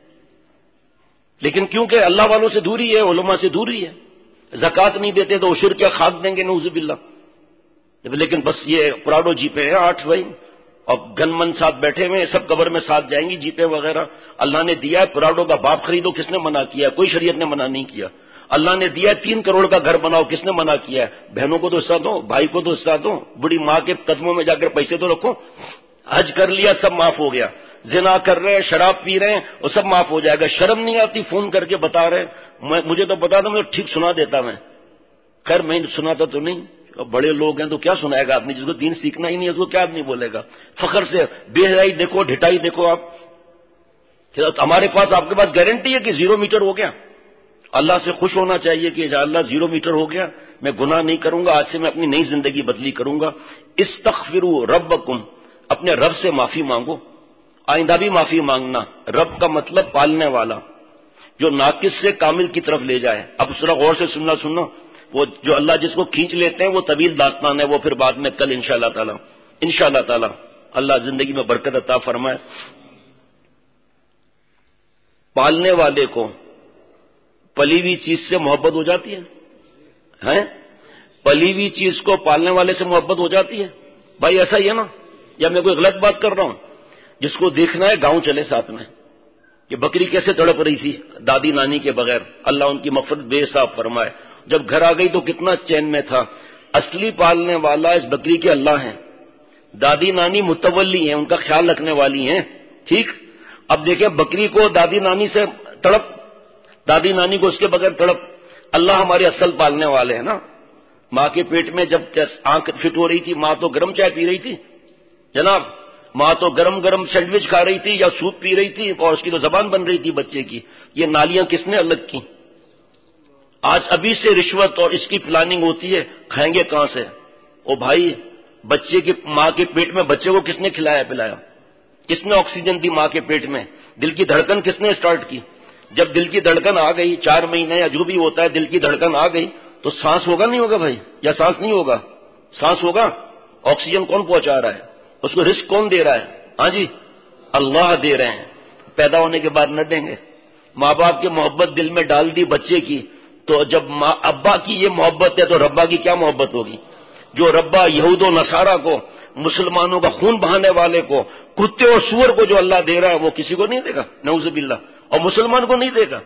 لیکن کیونکہ اللہ والوں سے دوری ہے, علماء سے دوری ہے, زکوٰۃ نہیں دیتے تو عشر کیا خاک دیں گے نعوذ باللہ. لیکن بس یہ پراڈو جیپیں ہیں آٹھ بھائی, اور گن من ساتھ بیٹھے ہوئے, سب قبر میں ساتھ جائیں گی جیپیں وغیرہ. اللہ نے دیا ہے پراڈو کا باپ خریدو, کس نے منع کیا؟ کوئی شریعت نے منع نہیں کیا. اللہ نے دیا ہے تین کروڑ کا گھر بناؤ, کس نے منع کیا ہے؟ بہنوں کو تو حصہ دو, بھائی کو تو حصہ دو, بڑی ماں کے قدموں میں جا کر پیسے تو رکھو. حج کر لیا سب معاف ہو گیا, زنا کر رہے ہیں, شراب پی رہے ہیں, وہ سب معاف ہو جائے گا. شرم نہیں آتی فون کر کے بتا رہے, مجھے تو بتا دو, مجھے ٹھیک سنا دیتا میں. خیر میں سناتا تو نہیں, بڑے لوگ ہیں تو کیا سنائے گا آدمی, جس کو دین سیکھنا ہی نہیں ہے اس کو کیا آدمی بولے گا. فخر سے بے حیائی دیکھو, ڈھٹائی دیکھو. آپ ہمارے پاس آپ کے پاس گارنٹی ہے کہ زیرو میٹر ہو گیا. اللہ سے خوش ہونا چاہیے کہ یا اللہ زیرو میٹر ہو گیا, میں گناہ نہیں کروں گا, آج سے میں اپنی نئی زندگی بدلی کروں گا. استغفروا ربکم, اپنے رب سے معافی مانگو. آئندہ بھی معافی مانگنا. رب کا مطلب پالنے والا, جو ناقص سے کامل کی طرف لے جائے. اب ذرا غور سے سننا سننا وہ جو اللہ جس کو کھینچ لیتے ہیں وہ طویل داستان ہے, وہ پھر بعد میں کل انشاءاللہ تعالی انشاءاللہ تعالی اللہ زندگی میں برکت عطا فرمائے. پالنے والے کو پلی ہوئی چیز سے محبت ہو جاتی ہے, ہیں پلی ہوئی چیز کو پالنے والے سے محبت ہو جاتی ہے. بھائی ایسا ہی ہے نا, یا میں کوئی غلط بات کر رہا ہوں؟ جس کو دیکھنا ہے گاؤں چلے ساتھ میں, کہ بکری کیسے تڑپ رہی تھی دادی نانی کے بغیر, اللہ ان کی مغفرت بے حساب فرمائے. جب گھر آ گئی تو کتنا چین میں تھا. اصلی پالنے والا اس بکری کے اللہ ہیں, دادی نانی متولی ہیں, ان کا خیال رکھنے والی ہیں. ٹھیک, اب دیکھیں بکری کو دادی نانی سے تڑپ, دادی نانی کو اس کے بغیر تڑپ, اللہ ہمارے اصل پالنے والے ہیں نا. ماں کے پیٹ میں جب آنکھ فٹ ہو رہی تھی, ماں تو گرم چائے پی رہی تھی جناب, ماں تو گرم گرم سینڈوچ کھا رہی تھی یا سوپ پی رہی تھی, اور اس کی تو زبان بن رہی تھی بچے کی. یہ نالیاں کس نے الگ کی؟ آج ابھی سے رشوت اور اس کی پلاننگ ہوتی ہے, کھائیں گے کہاں سے؟ او بھائی, بچے کی ماں کے پیٹ میں بچے کو کس نے کھلایا پلایا؟ کس نے آکسیجن دی ماں کے پیٹ میں؟ دل کی دھڑکن کس نے اسٹارٹ کی؟ جب دل کی دھڑکن آ گئی, چار مہینے یا جو بھی ہوتا ہے, دل کی دھڑکن آ گئی تو سانس ہوگا نہیں ہوگا بھائی, یا سانس نہیں ہوگا؟ سانس ہوگا. آکسیجن کون پہنچا رہا ہے, اس کو رزق کون دے رہا ہے؟ ہاں جی, اللہ دے رہے ہیں. پیدا ہونے کے بعد نہ دیں گے. ماں باپ کی محبت دل میں ڈال دی بچے کی, تو جب ماں ابا کی یہ محبت ہے تو ربا کی کیا محبت ہوگی؟ جو ربا یہود و نصارہ کو مسلمانوں کا خون بہانے والے کو، کتے اور سور کو جو اللہ دے رہا ہے وہ کسی کو نہیں دے گا، نعوذ باللہ، اور مسلمان کو نہیں دے گا۔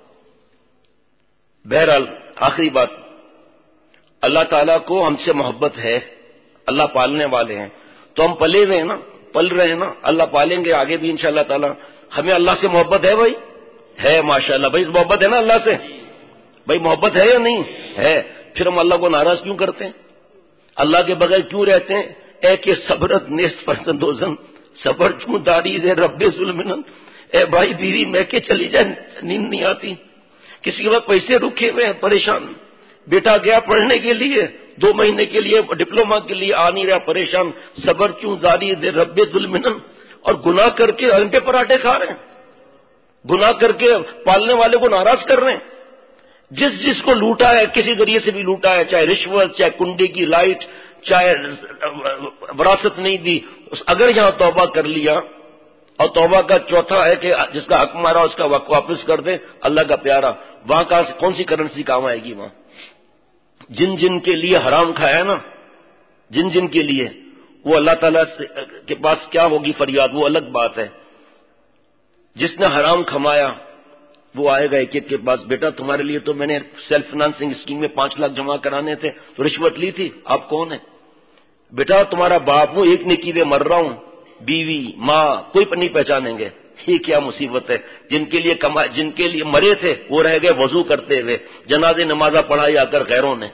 بہرحال آخری بات، اللہ تعالیٰ کو ہم سے محبت ہے، اللہ پالنے والے ہیں، تو ہم پلے ہوئے ہیں نا، پل رہے ہیں نا، اللہ پالیں گے آگے بھی انشاءاللہ تعالیٰ۔ ہمیں اللہ سے محبت ہے بھائی، ہے ماشاءاللہ بھائی، محبت ہے نا اللہ سے بھائی، محبت ہے یا نہیں ہے؟ پھر ہم اللہ کو ناراض کیوں کرتے ہیں؟ اللہ کے بغیر کیوں رہتے ہیں؟ اے کہ صبرت نیست فرزندوزن، صبر چوں داری دے رب ظلمن، اے بھائی بیوی میں کے چلی جائے نیند نہیں آتی، کسی کے بعد پیسے رکھے ہوئے ہیں پریشان، بیٹا گیا پڑھنے کے لیے دو مہینے کے لیے ڈپلوما کے لیے آ نہیں رہا پریشان، صبر چوں داری دے رب ظلمن، اور گناہ کر کے ہم پہ پراٹھے کھا رہے ہیں، گناہ کر کے پالنے والے کو ناراض کر رہے ہیں۔ جس جس کو لوٹا ہے کسی ذریعے سے بھی لوٹا ہے، چاہے رشوت، چاہے کنڈی کی لائٹ، چاہے وراثت نہیں دی، اگر یہاں توبہ کر لیا، اور توبہ کا چوتھا ہے کہ جس کا حق مارا اس کا وقت واپس کر دے، اللہ کا پیارا، وہاں کا کون سی کرنسی کام آئے گی؟ وہاں جن جن کے لیے حرام کھایا ہے نا، جن جن کے لیے، وہ اللہ تعالیٰ کے پاس کیا ہوگی فریاد، وہ الگ بات ہے۔ جس نے حرام کھمایا وہ آئے گا ایک ایک کے پاس، بیٹا تمہارے لیے تو میں نے سیلف فائنانسنگ اسکیم میں پانچ لاکھ جمع کرانے تھے تو رشوت لی تھی، آپ کون ہیں؟ بیٹا تمہارا باپ ہوں، ایک نکی میں مر رہا ہوں، بیوی ماں کوئی نہیں پہچانیں گے۔ یہ کیا مصیبت ہے؟ جن کے لیے کما جن کے لیے مرے تھے وہ رہ گئے وضو کرتے ہوئے، جنازے نمازہ پڑھائی آ کر غیروں نے۔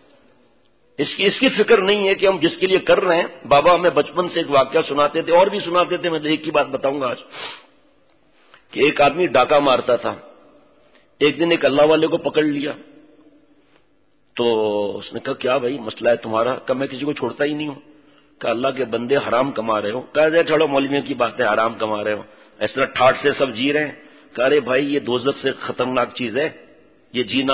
اس کی اس کی فکر نہیں ہے کہ ہم جس کے لیے کر رہے ہیں۔ بابا ہمیں بچپن سے ایک واقعہ سناتے تھے، اور بھی سناتے تھے، میں تو ایک ہی بات بتاؤں گا آج، کہ ایک آدمی ڈاکہ مارتا تھا، ایک دن ایک اللہ والے کو پکڑ لیا، تو اس نے کہا کیا بھائی مسئلہ ہے تمہارا؟ کہ میں کسی کو چھوڑتا ہی نہیں ہوں۔ کہ اللہ کے بندے حرام کما رہے ہو؟ کہا جائے چھوڑو مولویوں کی بات ہے، حرام کما رہے ہو، اس طرح ٹھاٹ سے سب جی رہے ہیں۔ کہا ارے بھائی یہ دوزخ سے خطرناک چیز ہے یہ جینا۔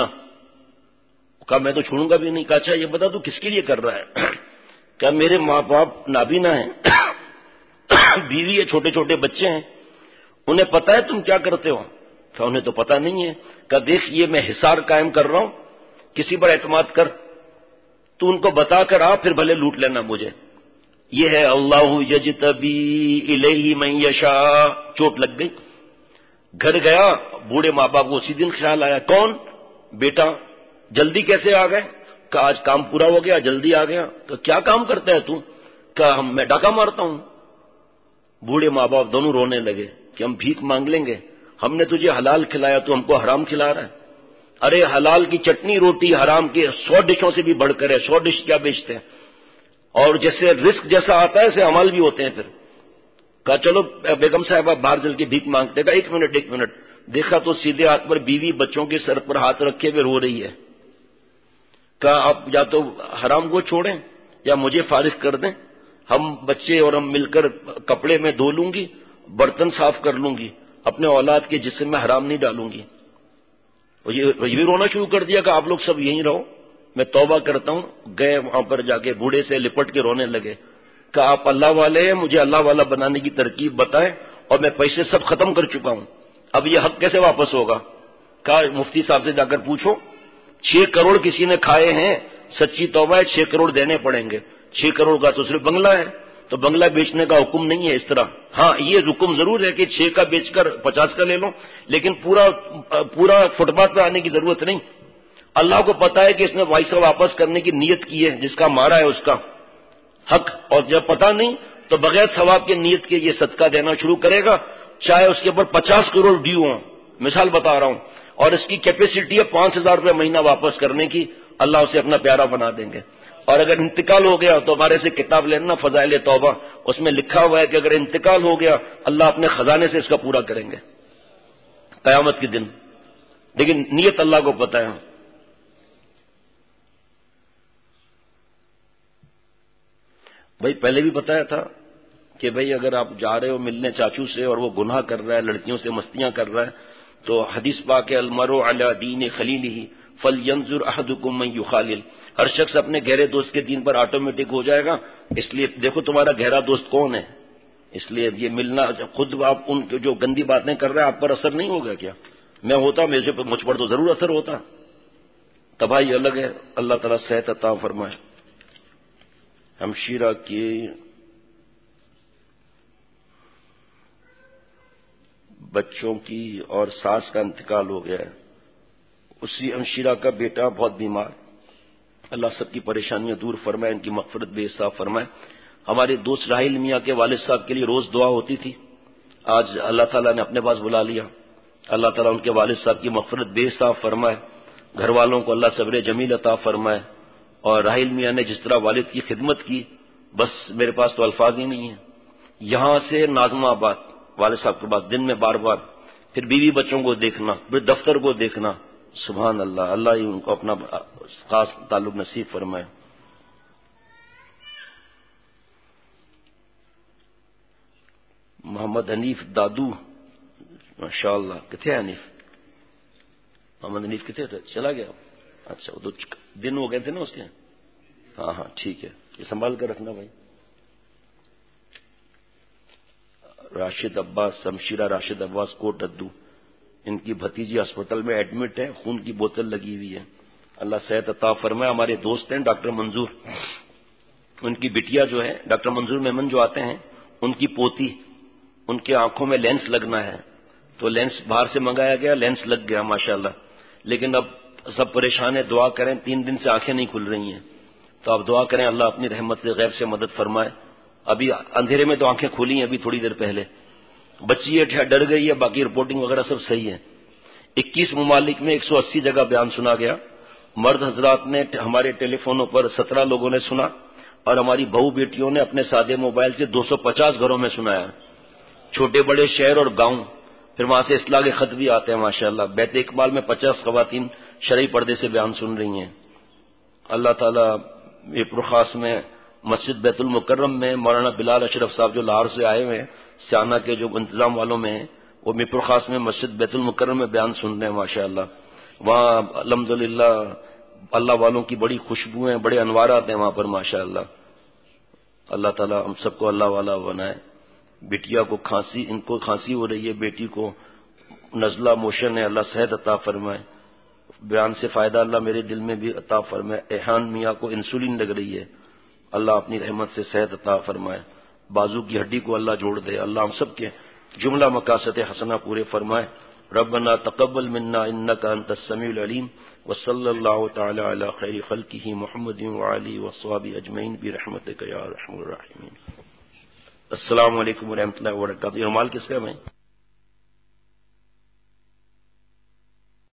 کہا میں تو چھوڑوں گا بھی نہیں۔ کہا اچھا یہ بتا تو کس کے لیے کر رہا ہے؟ کہا میرے ماں باپ نابینا ہیں، بیوی ہے، چھوٹے چھوٹے بچے ہیں، انہیں پتا ہے تم کیا کرتے ہو؟ کہ انہیں تو پتا نہیں ہے۔ کہ دیکھ یہ میں حصار قائم کر رہا ہوں، کسی پر اعتماد کر، تو ان کو بتا کر آ، پھر بھلے لوٹ لینا مجھے۔ یہ ہے اللہ یجتبی الیہ من یشاء۔ چوٹ لگ گئی، گھر گیا، بوڑھے ماں باپ کو اسی دن خیال آیا، کون؟ بیٹا جلدی کیسے آ گئے؟ کہ آج کام پورا ہو گیا جلدی آ گیا۔ کہ کیا کام کرتا ہے تو؟ کہ ہم میں ڈاکہ مارتا ہوں۔ بوڑھے ماں باپ دونوں رونے لگے کہ ہم بھیک مانگ لیں گے، ہم نے تجھے حلال کھلایا تو ہم کو حرام کھلا رہا ہے۔ ارے حلال کی چٹنی روٹی حرام کی سو ڈشوں سے بھی بڑھ کر ہے، سو ڈش کیا بیچتے ہیں، اور جیسے رزق جیسا آتا ہے ایسے عمل بھی ہوتے ہیں۔ پھر کہا چلو بیگم صاحبہ باہر چل کے بھیک مانگتے۔ کہا ایک منٹ ایک منٹ، دیکھا تو سیدھے ہاتھ پر بیوی بچوں کے سر پر ہاتھ رکھے ہوئے رو رہی ہے۔ کہا آپ یا تو حرام کو چھوڑیں یا مجھے فارغ کر دیں، ہم بچے اور ہم مل کر کپڑے میں دھو لوں گی، برتن صاف کر لوں گی، اپنے اولاد کے جسم میں حرام نہیں ڈالوں گی۔ اور یہ بھی رونا شروع کر دیا کہ آپ لوگ سب یہیں رہو، میں توبہ کرتا ہوں۔ گئے وہاں پر جا کے بوڑھے سے لپٹ کے رونے لگے کہ آپ اللہ والے ہیں، مجھے اللہ والا بنانے کی ترکیب بتائیں، اور میں پیسے سب ختم کر چکا ہوں، اب یہ حق کیسے واپس ہوگا؟ کہا مفتی صاحب سے جا کر پوچھو، چھ کروڑ کسی نے کھائے ہیں، سچی توبہ ہے چھ کروڑ دینے پڑیں گے۔ چھ کروڑ کا تو صرف بنگلہ ہے، تو بنگلہ بیچنے کا حکم نہیں ہے اس طرح۔ ہاں یہ حکم ضرور ہے کہ چھ کا بیچ کر پچاس کا لے لو، لیکن پورا پورا فٹ پاتھ پہ آنے کی ضرورت نہیں۔ اللہ کو پتا ہے کہ اس نے وائسا واپس کرنے کی نیت کی ہے، جس کا مارا ہے اس کا حق، اور جب پتا نہیں تو بغیر ثواب کے نیت کے یہ صدقہ دینا شروع کرے گا، چاہے اس کے اوپر پچاس کروڑ ڈیو ہوں۔ مثال بتا رہا ہوں، اور اس کی کیپیسٹی ہے پانچ ہزار روپے مہینہ واپس کرنے کی، اللہ اسے اپنا پیارا بنا دیں گے۔ اور اگر انتقال ہو گیا تو ہمارے سے کتاب لینا فضائل توبہ، اس میں لکھا ہوا ہے کہ اگر انتقال ہو گیا اللہ اپنے خزانے سے اس کا پورا کریں گے قیامت کے دن، لیکن نیت اللہ کو پتہ ہے۔ بھائی پہلے بھی بتایا تھا کہ بھائی اگر آپ جا رہے ہو ملنے چاچو سے اور وہ گناہ کر رہا ہے، لڑکیوں سے مستیاں کر رہا ہے، تو حدیث پاک ہے المرء علی دین خلیلہ فلینظر احدکم من یخالل، ہر شخص اپنے گہرے دوست کے دین پر آٹومیٹک ہو جائے گا۔ اس لیے دیکھو تمہارا گہرا دوست کون ہے، اس لیے یہ ملنا، خود آپ ان جو گندی باتیں کر رہے ہیں آپ پر اثر نہیں ہوگا کیا؟ میں ہوتا میرے مجھ پر تو ضرور اثر ہوتا، تباہی الگ ہے۔ اللہ تعالیٰ صحت عطا فرمائے۔ ہمشیرہ کی بچوں کی اور ساس کا انتقال ہو گیا ہے. اسی ہمشیرہ کا بیٹا بہت بیمار. اللہ سب کی پریشانیاں دور فرمائے, ان کی مغفرت بے حساب فرمائے. ہمارے دوست راحیل میاں کے والد صاحب کے لیے روز دعا ہوتی تھی, آج اللہ تعالیٰ نے اپنے پاس بلا لیا. اللہ تعالیٰ ان کے والد صاحب کی مغفرت بے حساب فرمائے, گھر والوں کو اللہ صبر جمیل عطا فرمائے. اور راحیل میاں نے جس طرح والد کی خدمت کی, بس میرے پاس تو الفاظ ہی نہیں ہیں. یہاں سے ناظم آباد والد صاحب کے پاس دن میں بار بار, پھر بیوی بچوں کو دیکھنا, پھر دفتر کو دیکھنا. سبحان اللہ, اللہ ہی ان کو اپنا خاص تعلق نصیب فرمائے. محمد حنیف دادو, ماشاء اللہ. کتنے حنیف محمد حنیف کتنے تھے, چلا گیا؟ اچھا, وہ تو دن ہو گئے تھے نا اس کے. ہاں ہاں ٹھیک ہے, یہ سنبھال کر رکھنا بھائی. راشد عباس, شمشیرہ راشد عباس کوٹ ردو, ان کی بھتیجی ہاسپٹل میں ایڈمٹ ہے, خون کی بوتل لگی ہوئی ہے. اللہ صحت عطا فرمائے. ہمارے دوست ہیں ڈاکٹر منظور, ان کی بٹیا جو ہے ڈاکٹر منظور میمن جو آتے ہیں, ان کی پوتی, ان کے آنکھوں میں لینس لگنا ہے, تو لینس باہر سے منگایا گیا, لینس لگ گیا ماشاءاللہ. لیکن اب سب پریشان ہیں, دعا کریں, تین دن سے آنکھیں نہیں کھل رہی ہیں. تو آپ دعا کریں اللہ اپنی رحمت سے غیب سے مدد فرمائے. ابھی اندھیرے میں تو آنکھیں کھلی ہیں ابھی تھوڑی دیر پہلے. بچی ہے ڈر گئی ہے, باقی رپورٹنگ وغیرہ سب صحیح ہے. اکیس ممالک میں ایک سو اسی جگہ بیان سنا گیا. مرد حضرات نے ہمارے ٹیلی فونوں پر سترہ لوگوں نے سنا, اور ہماری بہو بیٹیوں نے اپنے سادے موبائل سے دو سو پچاس گھروں میں سنایا, چھوٹے بڑے شہر اور گاؤں. پھر وہاں سے اصلاح کے خط بھی آتے ہیں ماشاءاللہ. بیت اقبال میں پچاس خواتین شرعی پردے سے بیان سن رہی ہیں. اللہ تعالیٰ پرخاص میں مسجد بیت المکرم میں مولانا بلال اشرف صاحب جو لاہور سے آئے ہوئے ہیں, سیانہ کے جو انتظام والوں میں ہیں, وہ میپر خاص میں مسجد بیت المکرم میں بیان سن رہے ہیں ماشاءاللہ. وہاں الحمدللہ اللہ والوں کی بڑی خوشبو ہیں, بڑے انوارات ہیں وہاں پر ماشاءاللہ. اللہ تعالیٰ ہم سب کو اللہ والا بنائے. بیٹیا کو کھانسی, ان کو کھانسی ہو رہی ہے, بیٹی کو نزلہ موشن ہے, اللہ صحت عطا فرمائے. بیان سے فائدہ اللہ میرے دل میں بھی عطا فرمائے. احان میاں کو انسولین لگ رہی ہے, اللہ اپنی رحمت سے صحت عطا فرمائے. بازو کی ہڈی کو اللہ جوڑ دے. اللہ ہم سب کے جملہ مقاصد حسنہ پورے فرمائے. ربنا تقبل منا انك انت السميع العليم وصلى الله تعالى على خير خلقه محمد وعلى وصحبه اجمعين برحمتك يا ارحم الراحمين. السلام علیکم ورحمۃ اللہ وبرکاتہ. یہ مال کس کا ہے بھائی؟